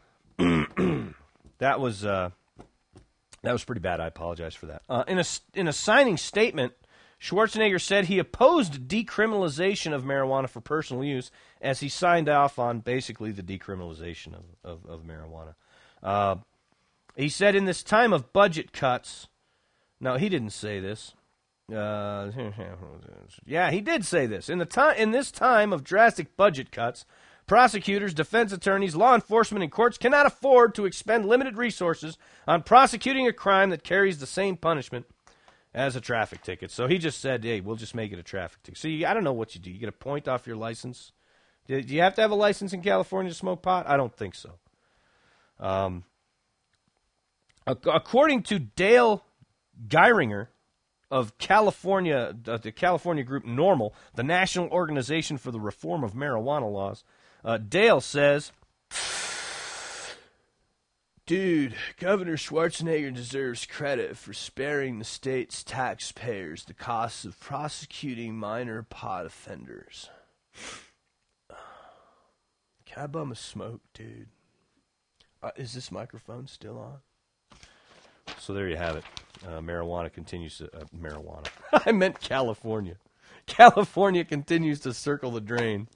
that was uh, that was pretty bad. I apologize for that. Uh, in a in a signing statement, Schwarzenegger said he opposed decriminalization of marijuana for personal use, as he signed off on basically the decriminalization of of, of marijuana. Uh, he said in this time of budget cuts. No, he didn't say this. Uh, yeah, he did say this. In the time in this time of drastic budget cuts, prosecutors, defense attorneys, law enforcement, and courts cannot afford to expend limited resources on prosecuting a crime that carries the same punishment as a traffic ticket. So he just said, hey, we'll just make it a traffic ticket. So you, I don't know what you do. You get a point off your license. Do you have to have a license in California to smoke pot? I don't think so. Um, according to Dale Geiringer of California, uh, the California group NORML, the National Organization for the Reform of Marijuana Laws, uh, Dale says, dude, Governor Schwarzenegger deserves credit for sparing the state's taxpayers the costs of prosecuting minor pot offenders. Can I bum a smoke, dude? Uh, is this microphone still on? So there you have it. Uh, marijuana continues to... Uh, marijuana. I meant California. California continues to circle the drain.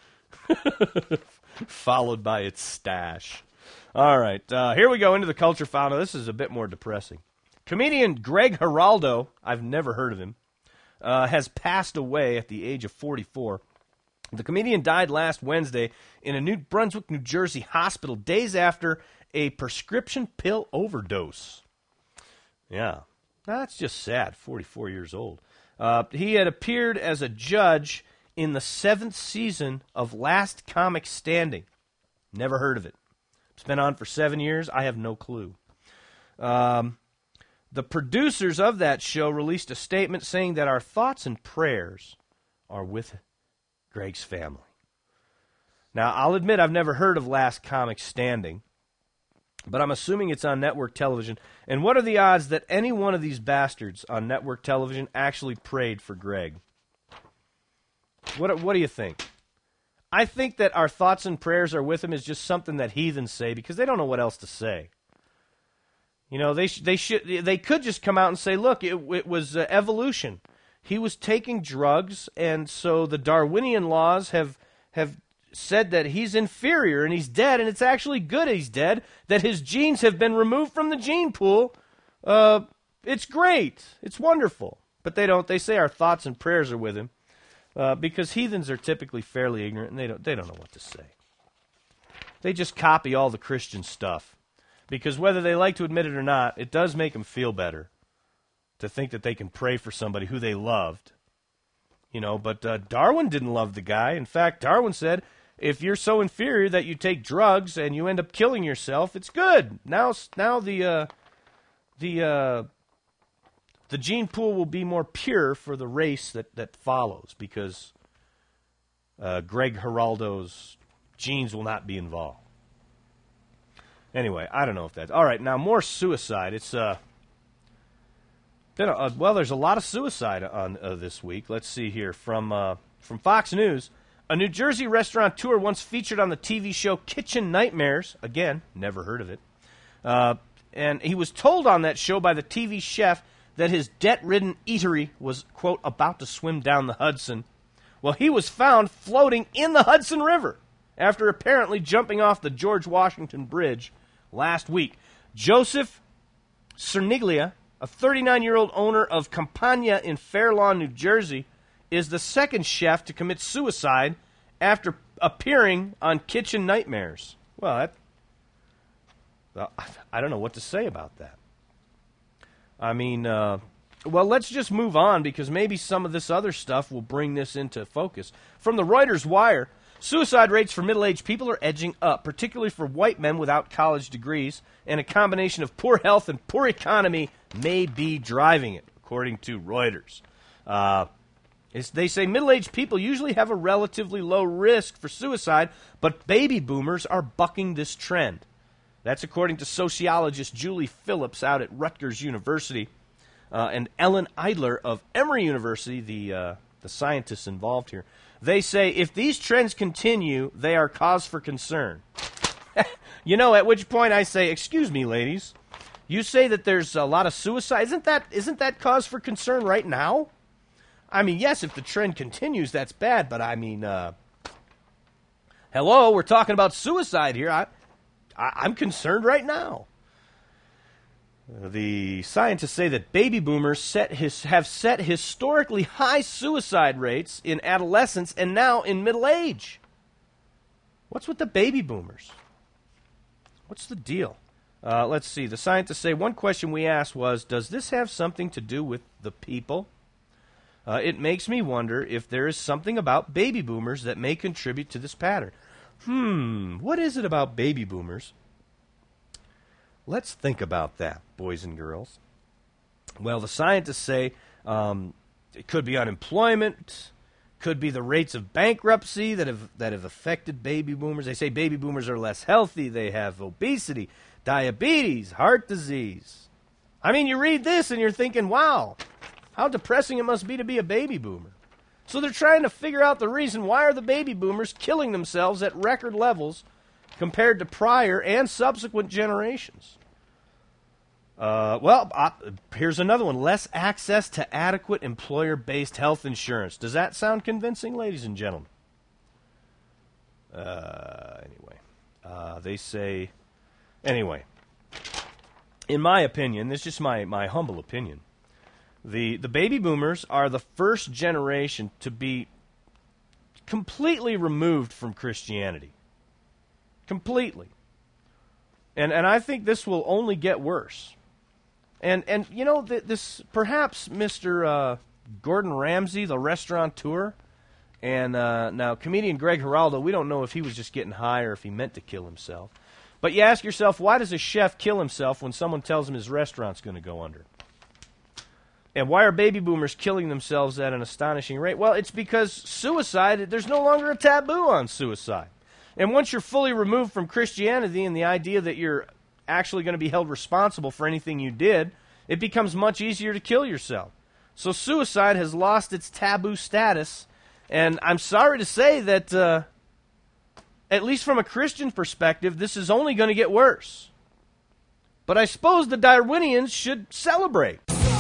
Followed by its stash. All right, uh, here we go into the Culture File. Now, this is a bit more depressing. Comedian Greg Giraldo, I've never heard of him, uh, has passed away at the age of forty-four. The comedian died last Wednesday in a New Brunswick, New Jersey hospital days after a prescription pill overdose. Yeah, that's just sad, forty-four years old. Uh, he had appeared as a judge in the seventh season of Last Comic Standing. Never heard of it. It's been on for seven years. I have no clue. Um, the producers of that show released a statement saying that our thoughts and prayers are with Greg's family. Now, I'll admit I've never heard of Last Comic Standing, but I'm assuming it's on network television. And what are the odds that any one of these bastards on network television actually prayed for Greg? What, what do you think? I think that our thoughts and prayers are with him is just something that heathens say because they don't know what else to say. You know, they sh- they should they could just come out and say, look, it, it was uh, evolution. He was taking drugs, and so the Darwinian laws have have said that he's inferior and he's dead, and it's actually good he's dead, that his genes have been removed from the gene pool. Uh, it's great. It's wonderful. But they don't. They say our thoughts and prayers are with him. Uh, because heathens are typically fairly ignorant, and they don't they don't know what to say. They just copy all the Christian stuff. Because whether they like to admit it or not, it does make them feel better to think that they can pray for somebody who they loved. You know, but uh, Darwin didn't love the guy. In fact, Darwin said, if you're so inferior that you take drugs and you end up killing yourself, it's good. Now, now the uh, the uh, the gene pool will be more pure for the race that, that follows because uh, Greg Giraldo's genes will not be involved. Anyway, I don't know if that's... All right, now more suicide. It's, uh... Been a, uh well, there's a lot of suicide on uh, this week. Let's see here. From, uh, from Fox News, a New Jersey restaurateur once featured on the T V show Kitchen Nightmares. Again, never heard of it. Uh, and he was told on that show by the T V chef that his debt-ridden eatery was, quote, about to swim down the Hudson. Well, he was found floating in the Hudson River after apparently jumping off the George Washington Bridge last week. Joseph Cerniglia, a thirty-nine-year-old owner of Campagna in Fair Lawn, New Jersey, is the second chef to commit suicide after appearing on Kitchen Nightmares. Well, that, well, I don't know what to say about that. I mean, uh, well, let's just move on because maybe some of this other stuff will bring this into focus. From the Reuters Wire, suicide rates for middle-aged people are edging up, particularly for white men without college degrees, and a combination of poor health and poor economy may be driving it, according to Reuters. Uh, they say middle-aged people usually have a relatively low risk for suicide, but baby boomers are bucking this trend. That's according to sociologist Julie Phillips out at Rutgers University uh, and Ellen Eidler of Emory University, the uh, the scientists involved here. They say if these trends continue, they are cause for concern. You know, at which point I say, excuse me, ladies, you say that there's a lot of suicide. Isn't that isn't that cause for concern right now? I mean, yes, if the trend continues, that's bad, but I mean, uh, hello, we're talking about suicide here. I, I, I'm concerned right now. The scientists say that baby boomers set his, have set historically high suicide rates in adolescence and now in middle age. What's with the baby boomers? What's the deal? Uh, let's see. The scientists say one question we asked was, does this have something to do with the people? Uh, it makes me wonder if there is something about baby boomers that may contribute to this pattern. Hmm, what is it about baby boomers? Let's think about that, boys and girls. Well, the scientists say um, it could be unemployment, could be the rates of bankruptcy that have that have affected baby boomers. They say baby boomers are less healthy. They have obesity, diabetes, heart disease. I mean, you read this and you're thinking, wow, how depressing it must be to be a baby boomer. So they're trying to figure out the reason why are the baby boomers killing themselves at record levels compared to prior and subsequent generations. Uh, well, uh, here's another one. Less access to adequate employer-based health insurance. Does that sound convincing, ladies and gentlemen? Uh, anyway, uh, they say... Anyway, in my opinion, this is just my, my humble opinion, the, the baby boomers are the first generation to be completely removed from Christianity. Completely. And and I think this will only get worse. And, and you know, th- this perhaps Mister Uh, Gordon Ramsay, the restaurateur, and uh, now comedian Greg Giraldo, we don't know if he was just getting high or if he meant to kill himself. But you ask yourself, why does a chef kill himself when someone tells him his restaurant's going to go under? And why are baby boomers killing themselves at an astonishing rate? Well, it's because suicide, there's no longer a taboo on suicide. And once you're fully removed from Christianity and the idea that you're actually going to be held responsible for anything you did, it becomes much easier to kill yourself. So suicide has lost its taboo status, and I'm sorry to say that, uh, at least from a Christian perspective, this is only going to get worse. But I suppose the Darwinians should celebrate.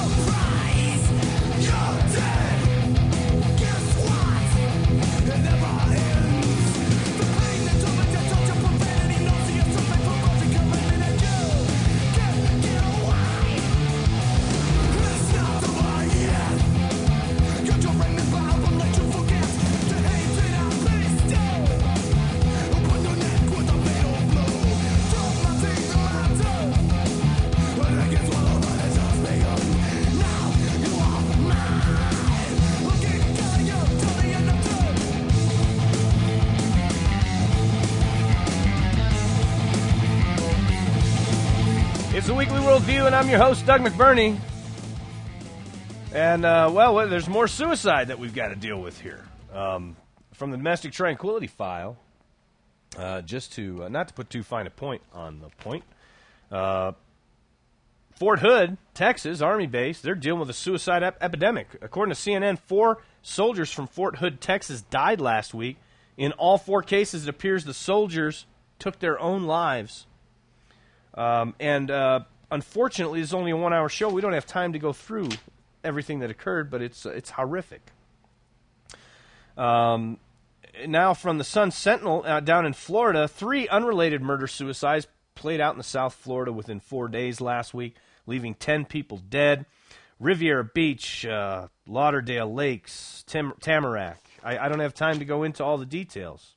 It's the Weekly Worldview, and I'm your host, Doug McBurney. And, uh, well, there's more suicide that we've got to deal with here. Um, from the Domestic Tranquility File, uh, just to, uh, not to put too fine a point on the point, uh, Fort Hood, Texas, Army base, they're dealing with a suicide ep- epidemic. According to C N N, four soldiers from Fort Hood, Texas died last week. In all four cases, it appears the soldiers took their own lives. Um, and uh, unfortunately, it's only a one-hour show. We don't have time to go through everything that occurred, but it's uh, it's horrific. Um, now from the Sun Sentinel uh, down in Florida, three unrelated murder-suicides played out in the South Florida within four days last week, leaving ten people dead. Riviera Beach, uh, Lauderdale Lakes, Tim- Tamarack. I, I don't have time to go into all the details.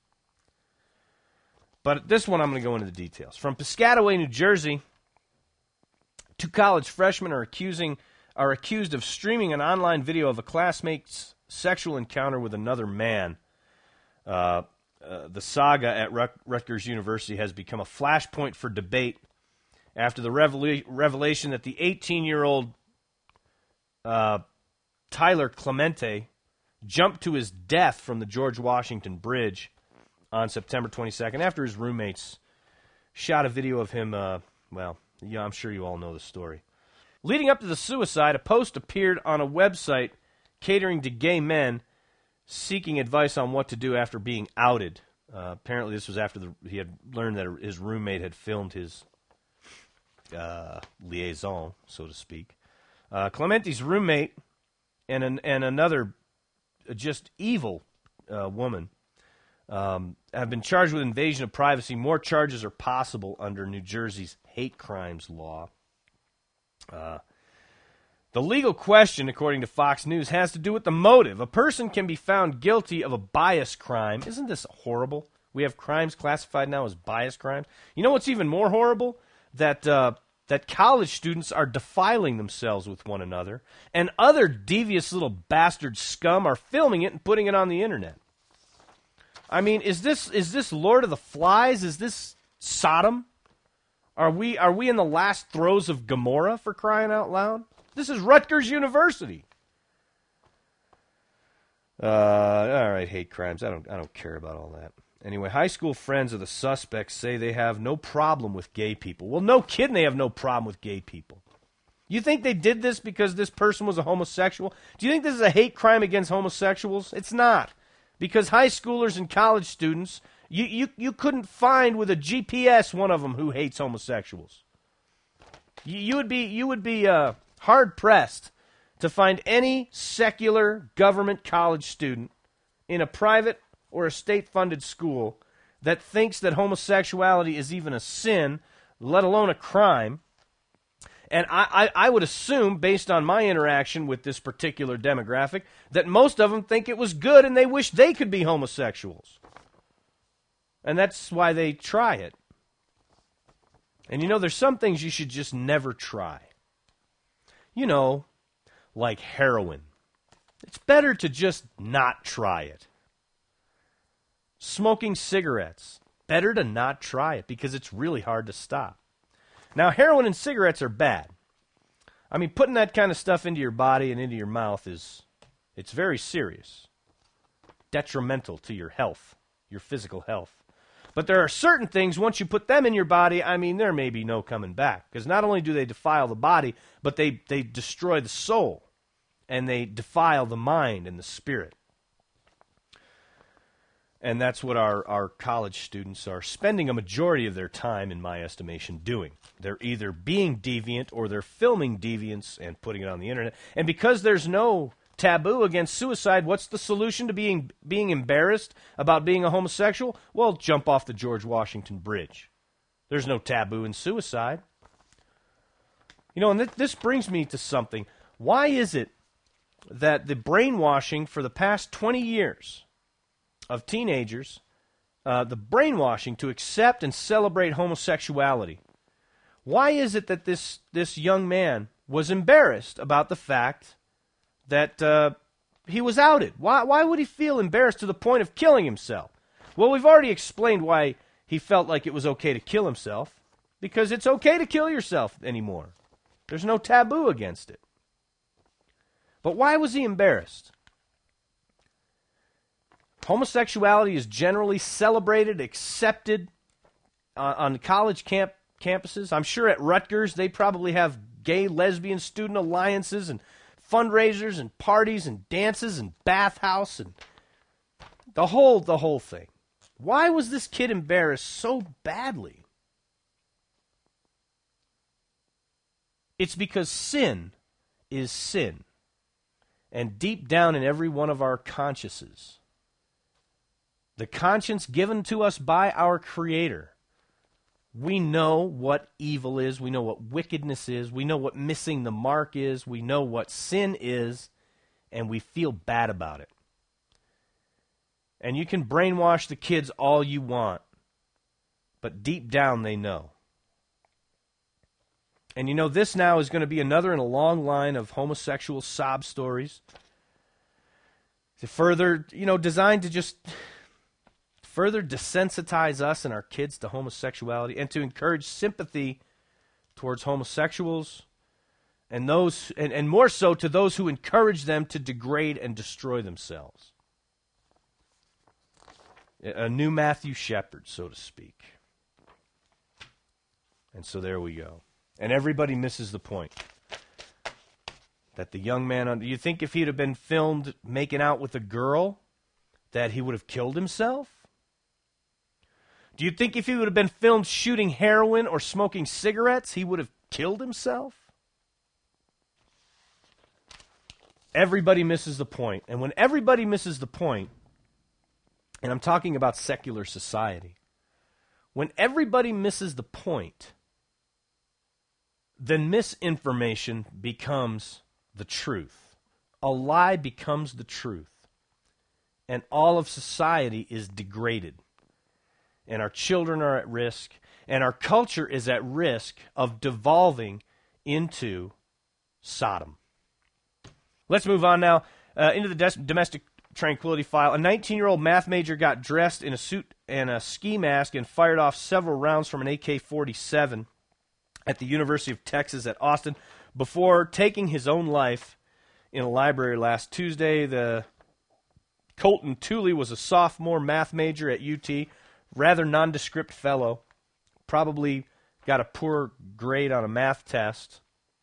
But this one I'm going to go into the details. From Piscataway, New Jersey, two college freshmen are accusing are accused of streaming an online video of a classmate's sexual encounter with another man. Uh, uh, the saga at Rut- Rutgers University has become a flashpoint for debate after the revela- revelation that the eighteen-year-old uh, Tyler Clemente jumped to his death from the George Washington Bridge on September twenty-second after his roommates shot a video of him. Uh, well, yeah, I'm sure you all know the story. Leading up to the suicide, a post appeared on a website catering to gay men seeking advice on what to do after being outed. Uh, apparently, this was after the, he had learned that his roommate had filmed his uh, liaison, so to speak. Uh, Clemente's roommate and an, and another just evil uh, woman um, have been charged with invasion of privacy. More charges are possible under New Jersey's hate crimes law. Uh, the legal question, according to Fox News, has to do with the motive. A person can be found guilty of a bias crime. Isn't this horrible? We have crimes classified now as bias crimes. You know what's even more horrible? That uh, that college students are defiling themselves with one another, and other devious little bastard scum are filming it and putting it on the internet. I mean, is this is this Lord of the Flies? Is this Sodom? Are we are we in the last throes of Gomorrah, for crying out loud? This is Rutgers University. Uh, all right, hate crimes. I don't I don't care about all that. Anyway, high school friends of the suspects say they have no problem with gay people. Well, no kidding, they have no problem with gay people. You think they did this because this person was a homosexual? Do you think this is a hate crime against homosexuals? It's not. Because high schoolers and college students, you, you, you couldn't find with a G P S one of them who hates homosexuals. You, you would be, you would be uh, hard-pressed to find any secular government college student in a private or a state-funded school that thinks that homosexuality is even a sin, let alone a crime. And I, I, I would assume, based on my interaction with this particular demographic, that most of them think it was good and they wish they could be homosexuals. And that's why they try it. And you know, there's some things you should just never try. You know, like heroin. It's better to just not try it. Smoking cigarettes. Better to not try it because it's really hard to stop. Now, heroin and cigarettes are bad. I mean, putting that kind of stuff into your body and into your mouth is, it's very serious. Detrimental to your health, your physical health. But there are certain things, once you put them in your body, I mean, there may be no coming back. Because not only do they defile the body, but they, they destroy the soul. And they defile the mind and the spirit. And that's what our, our college students are spending a majority of their time, in my estimation, doing. They're either being deviant or they're filming deviance and putting it on the internet. And because there's no taboo against suicide, what's the solution to being being embarrassed about being a homosexual? Well, jump off the George Washington Bridge. There's no taboo in suicide. You know, and th- this brings me to something. Why is it that the brainwashing for the past twenty years of teenagers, uh, the brainwashing to accept and celebrate homosexuality, why is it that this, this young man was embarrassed about the fact that uh, he was outed? Why, why would he feel embarrassed to the point of killing himself? Well, we've already explained why he felt like it was okay to kill himself, because it's okay to kill yourself anymore. There's no taboo against it. But why was he embarrassed? Homosexuality is generally celebrated, accepted uh, on college camp campuses. I'm sure at Rutgers they probably have gay, lesbian student alliances and fundraisers and parties and dances and bathhouse and the whole the whole thing. Why was this kid embarrassed so badly? It's because sin is sin. And deep down in every one of our consciences, the conscience given to us by our Creator. We know what evil is. We know what wickedness is. We know what missing the mark is. We know what sin is, and we feel bad about it. And you can brainwash the kids all you want, but deep down they know. And you know, this now is going to be another in a long line of homosexual sob stories. To further, you know, designed to just further desensitize us and our kids to homosexuality and to encourage sympathy towards homosexuals and those, and, and more so to those who encourage them to degrade and destroy themselves. A new Matthew Shepard, so to speak. And so there we go. And everybody misses the point. That the young man, on, you think if he'd have been filmed making out with a girl, that he would have killed himself? Do you think if he would have been filmed shooting heroin or smoking cigarettes, he would have killed himself? Everybody misses the point. And when everybody misses the point, and I'm talking about secular society, when everybody misses the point, then misinformation becomes the truth. A lie becomes the truth. And all of society is degraded. And our children are at risk. And our culture is at risk of devolving into Sodom. Let's move on now uh, into the des- domestic tranquility file. A nineteen-year-old math major got dressed in a suit and a ski mask and fired off several rounds from an A K forty-seven at the University of Texas at Austin before taking his own life in a library last Tuesday. The Colton Tooley was a sophomore math major at U T, rather nondescript fellow, probably got a poor grade on a math test,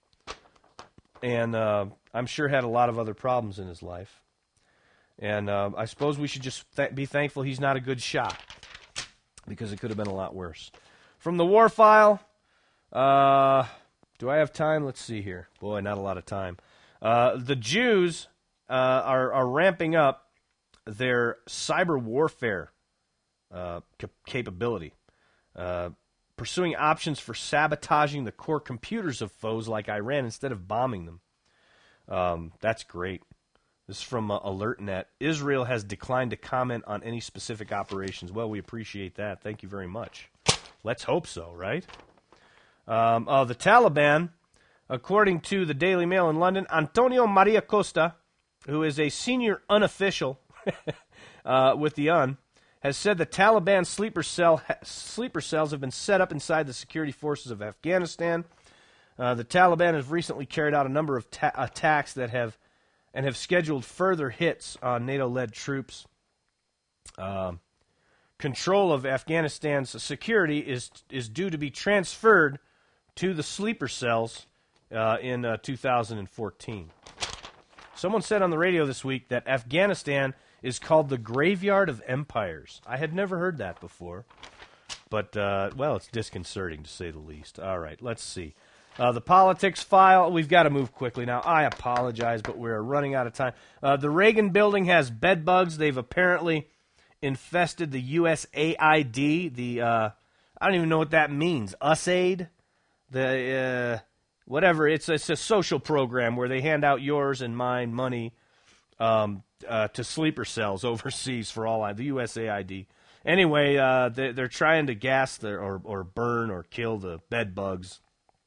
and uh, I'm sure had a lot of other problems in his life. And uh, I suppose we should just th- be thankful he's not a good shot, because it could have been a lot worse. From the war file, uh, do I have time? Let's see here. Boy, not a lot of time. Uh, the Jews uh, are, are ramping up their cyber warfare uh, cap- capability, uh, pursuing options for sabotaging the core computers of foes like Iran instead of bombing them. Um, that's great. This is from uh, AlertNet. Israel has declined to comment on any specific operations. Well, we appreciate that. Thank you very much. Let's hope so, right? Um, uh, the Taliban, according to the Daily Mail in London, Antonio Maria Costa, who is a senior unofficial uh, with the U N, has said the Taliban sleeper cell ha- sleeper cells have been set up inside the security forces of Afghanistan. Uh, the Taliban has recently carried out a number of ta- attacks that have and have scheduled further hits on NATO-led troops. Um, control of Afghanistan's security is is due to be transferred to the sleeper cells uh, in uh, two thousand fourteen. Someone said on the radio this week that Afghanistan is called the graveyard of empires. I had never heard that before, but, uh, well, it's disconcerting to say the least. All right, let's see. Uh, the politics file, we've got to move quickly now. I apologize, but we're running out of time. Uh, the Reagan building has bed bugs. They've apparently infested the U S A I D, the, uh, I don't even know what that means, USAID, the, uh, whatever. It's, it's a social program where they hand out yours and mine money um, uh, to sleeper cells overseas for all I, the U S A I D. Anyway, uh, they, they're trying to gas the, or, or burn or kill the bed bugs.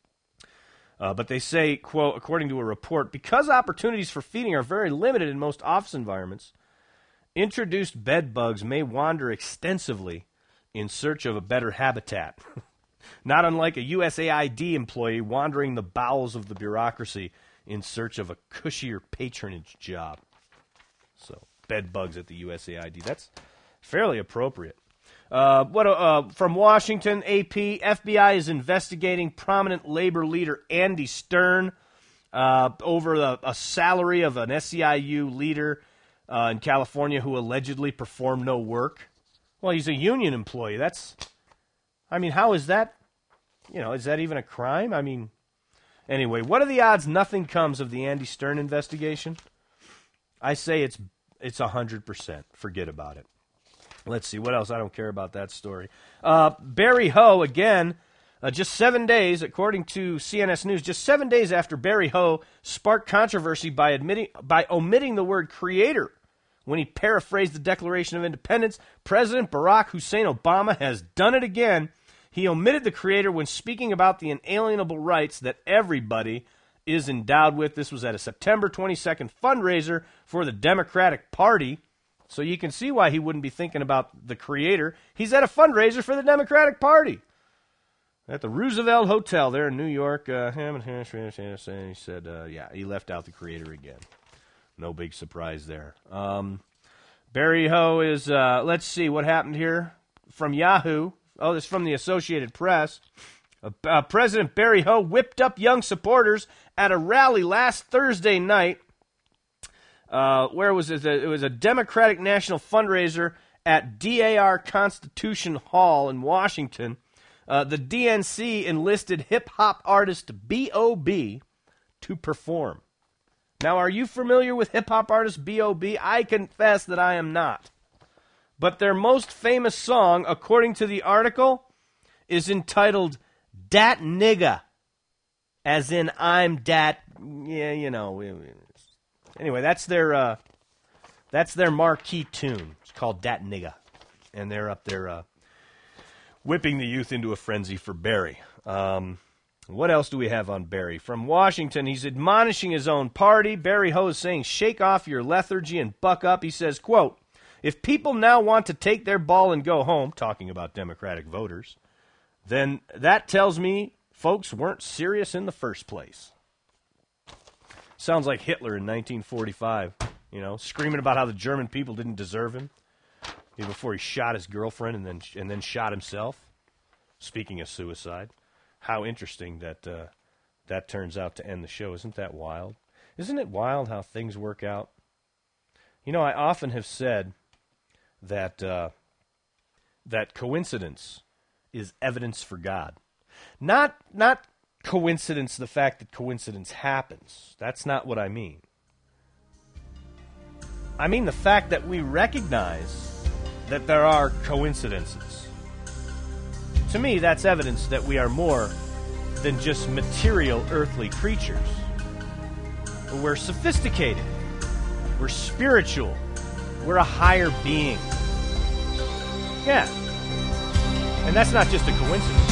Uh, but they say, quote, according to a report, because opportunities for feeding are very limited in most office environments, introduced bed bugs may wander extensively in search of a better habitat. Not unlike a U S A I D employee wandering the bowels of the bureaucracy in search of a cushier patronage job. So, bed bugs at the U S A I D. That's fairly appropriate. Uh, what uh, from Washington, A P, F B I is investigating prominent labor leader Andy Stern uh, over a, a salary of an S E I U leader uh, in California who allegedly performed no work. Well, he's a union employee. That's, I mean, how is that, you know, is that even a crime? I mean, anyway, what are the odds nothing comes of the Andy Stern investigation? I say it's it's one hundred percent. Forget about it. Let's see, what else? I don't care about that story. Uh, Barry Ho, again, uh, just seven days, according to C N S News, just seven days after Barry Ho sparked controversy by admitting by omitting the word creator when he paraphrased the Declaration of Independence, President Barack Hussein Obama has done it again. He omitted the creator when speaking about the inalienable rights that everybody is endowed with. This was at a September twenty-second fundraiser for the Democratic Party. So you can see why he wouldn't be thinking about the creator. He's at a fundraiser for the Democratic Party at the Roosevelt Hotel there in New York. Uh, he said, uh, yeah, he left out the creator again. No big surprise there. Um, Barry Ho is, uh, let's see what happened here from Yahoo. Oh, this is from the Associated Press. Uh, uh, President Barry Ho whipped up young supporters at a rally last Thursday night. Uh, where was it? It was a Democratic National fundraiser at D A R Constitution Hall in Washington. Uh, the D N C enlisted hip-hop artist B O B to perform. Now, are you familiar with hip-hop artist B O B? I confess that I am not. But their most famous song, according to the article, is entitled Dat Nigga, as in I'm dat, yeah, you know. Anyway, that's their uh, that's their marquee tune. It's called Dat Nigga, and they're up there uh, whipping the youth into a frenzy for Barry. Um, what else do we have on Barry? From Washington, he's admonishing his own party. Barry Ho is saying, shake off your lethargy and buck up. He says, quote, if people now want to take their ball and go home, talking about Democratic voters, then that tells me folks weren't serious in the first place. Sounds like Hitler in nineteen forty-five, you know, screaming about how the German people didn't deserve him before he shot his girlfriend and then and then shot himself. Speaking of suicide, how interesting that uh, that turns out to end the show. Isn't that wild? Isn't it wild how things work out? You know, I often have said that uh, that coincidence is evidence for God. Not not coincidence, the fact that coincidence happens. That's not what I mean. I mean the fact that we recognize that there are coincidences. To me, that's evidence that we are more than just material earthly creatures. We're sophisticated. We're spiritual. We're a higher being. Yeah. And that's not just a coincidence.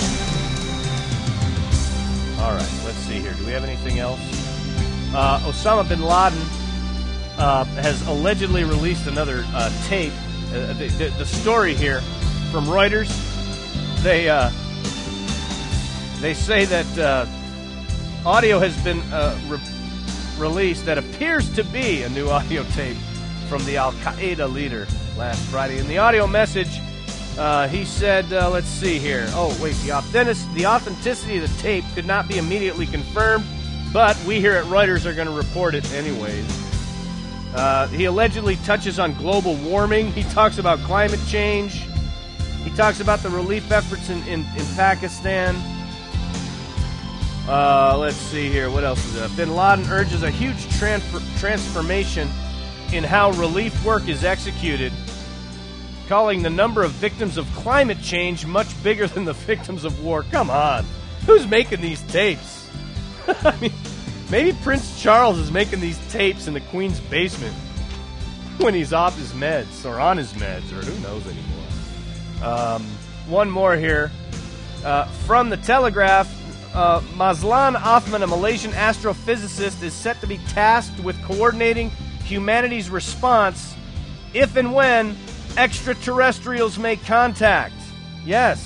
All right, let's see here. Do we have anything else? Uh, Osama bin Laden uh, has allegedly released another uh, tape. Uh, the, the, the story here from Reuters, they uh, they say that uh, audio has been uh, re- released that appears to be a new audio tape from the Al-Qaeda leader last Friday. In the audio message, Uh, he said, uh, let's see here. Oh, wait, the, authentic- the authenticity of the tape could not be immediately confirmed, but we here at Reuters are going to report it anyways. Uh, he allegedly touches on global warming. He talks about climate change. He talks about the relief efforts in, in, in Pakistan. Uh, let's see here. What else is it? Bin Laden urges a huge transfer- transformation in how relief work is executed, calling the number of victims of climate change much bigger than the victims of war. Come on. Who's making these tapes? I mean, maybe Prince Charles is making these tapes in the Queen's basement when he's off his meds, or on his meds, or who knows anymore. Um, one more here. Uh, from the Telegraph, uh, Mazlan Othman, a Malaysian astrophysicist, is set to be tasked with coordinating humanity's response if and when extraterrestrials make contact. Yes.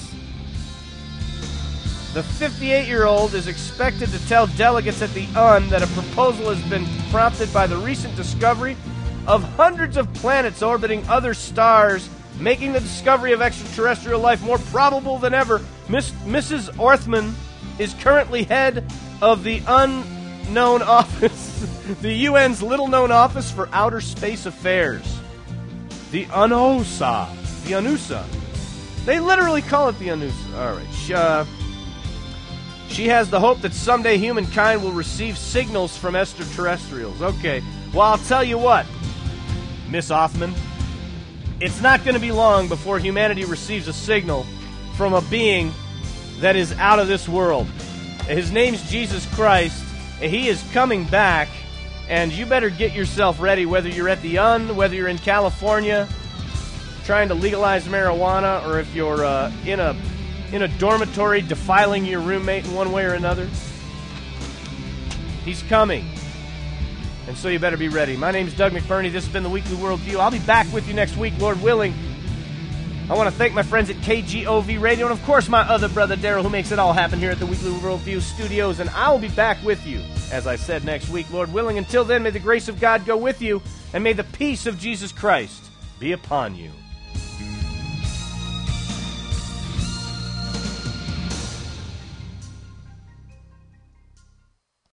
The fifty-eight-year-old is expected to tell delegates at the U N that a proposal has been prompted by the recent discovery of hundreds of planets orbiting other stars, making the discovery of extraterrestrial life more probable than ever. Miss, Missus Orthman is currently head of the unknown office, the U N's little-known Office for Outer Space Affairs. The UNOSA. The UNUSA. They literally call it the UNUSA. All right. She, uh, she has the hope that someday humankind will receive signals from extraterrestrials. Okay. Well, I'll tell you what, Miss Othman. It's not going to be long before humanity receives a signal from a being that is out of this world. His name's Jesus Christ. He is coming back, and you better get yourself ready, whether you're at the Un, whether you're in California trying to legalize marijuana, or if you're uh, in a in a dormitory defiling your roommate in one way or another. He's coming. And so you better be ready. My name's Doug McBurney. This has been the Weekly Worldview. I'll be back with you next week, Lord willing. I want to thank my friends at K G O V Radio, and of course my other brother Daryl, who makes it all happen here at the Weekly Worldview Studios. And I will be back with you, as I said, next week, Lord willing. Until then, may the grace of God go with you, and may the peace of Jesus Christ be upon you.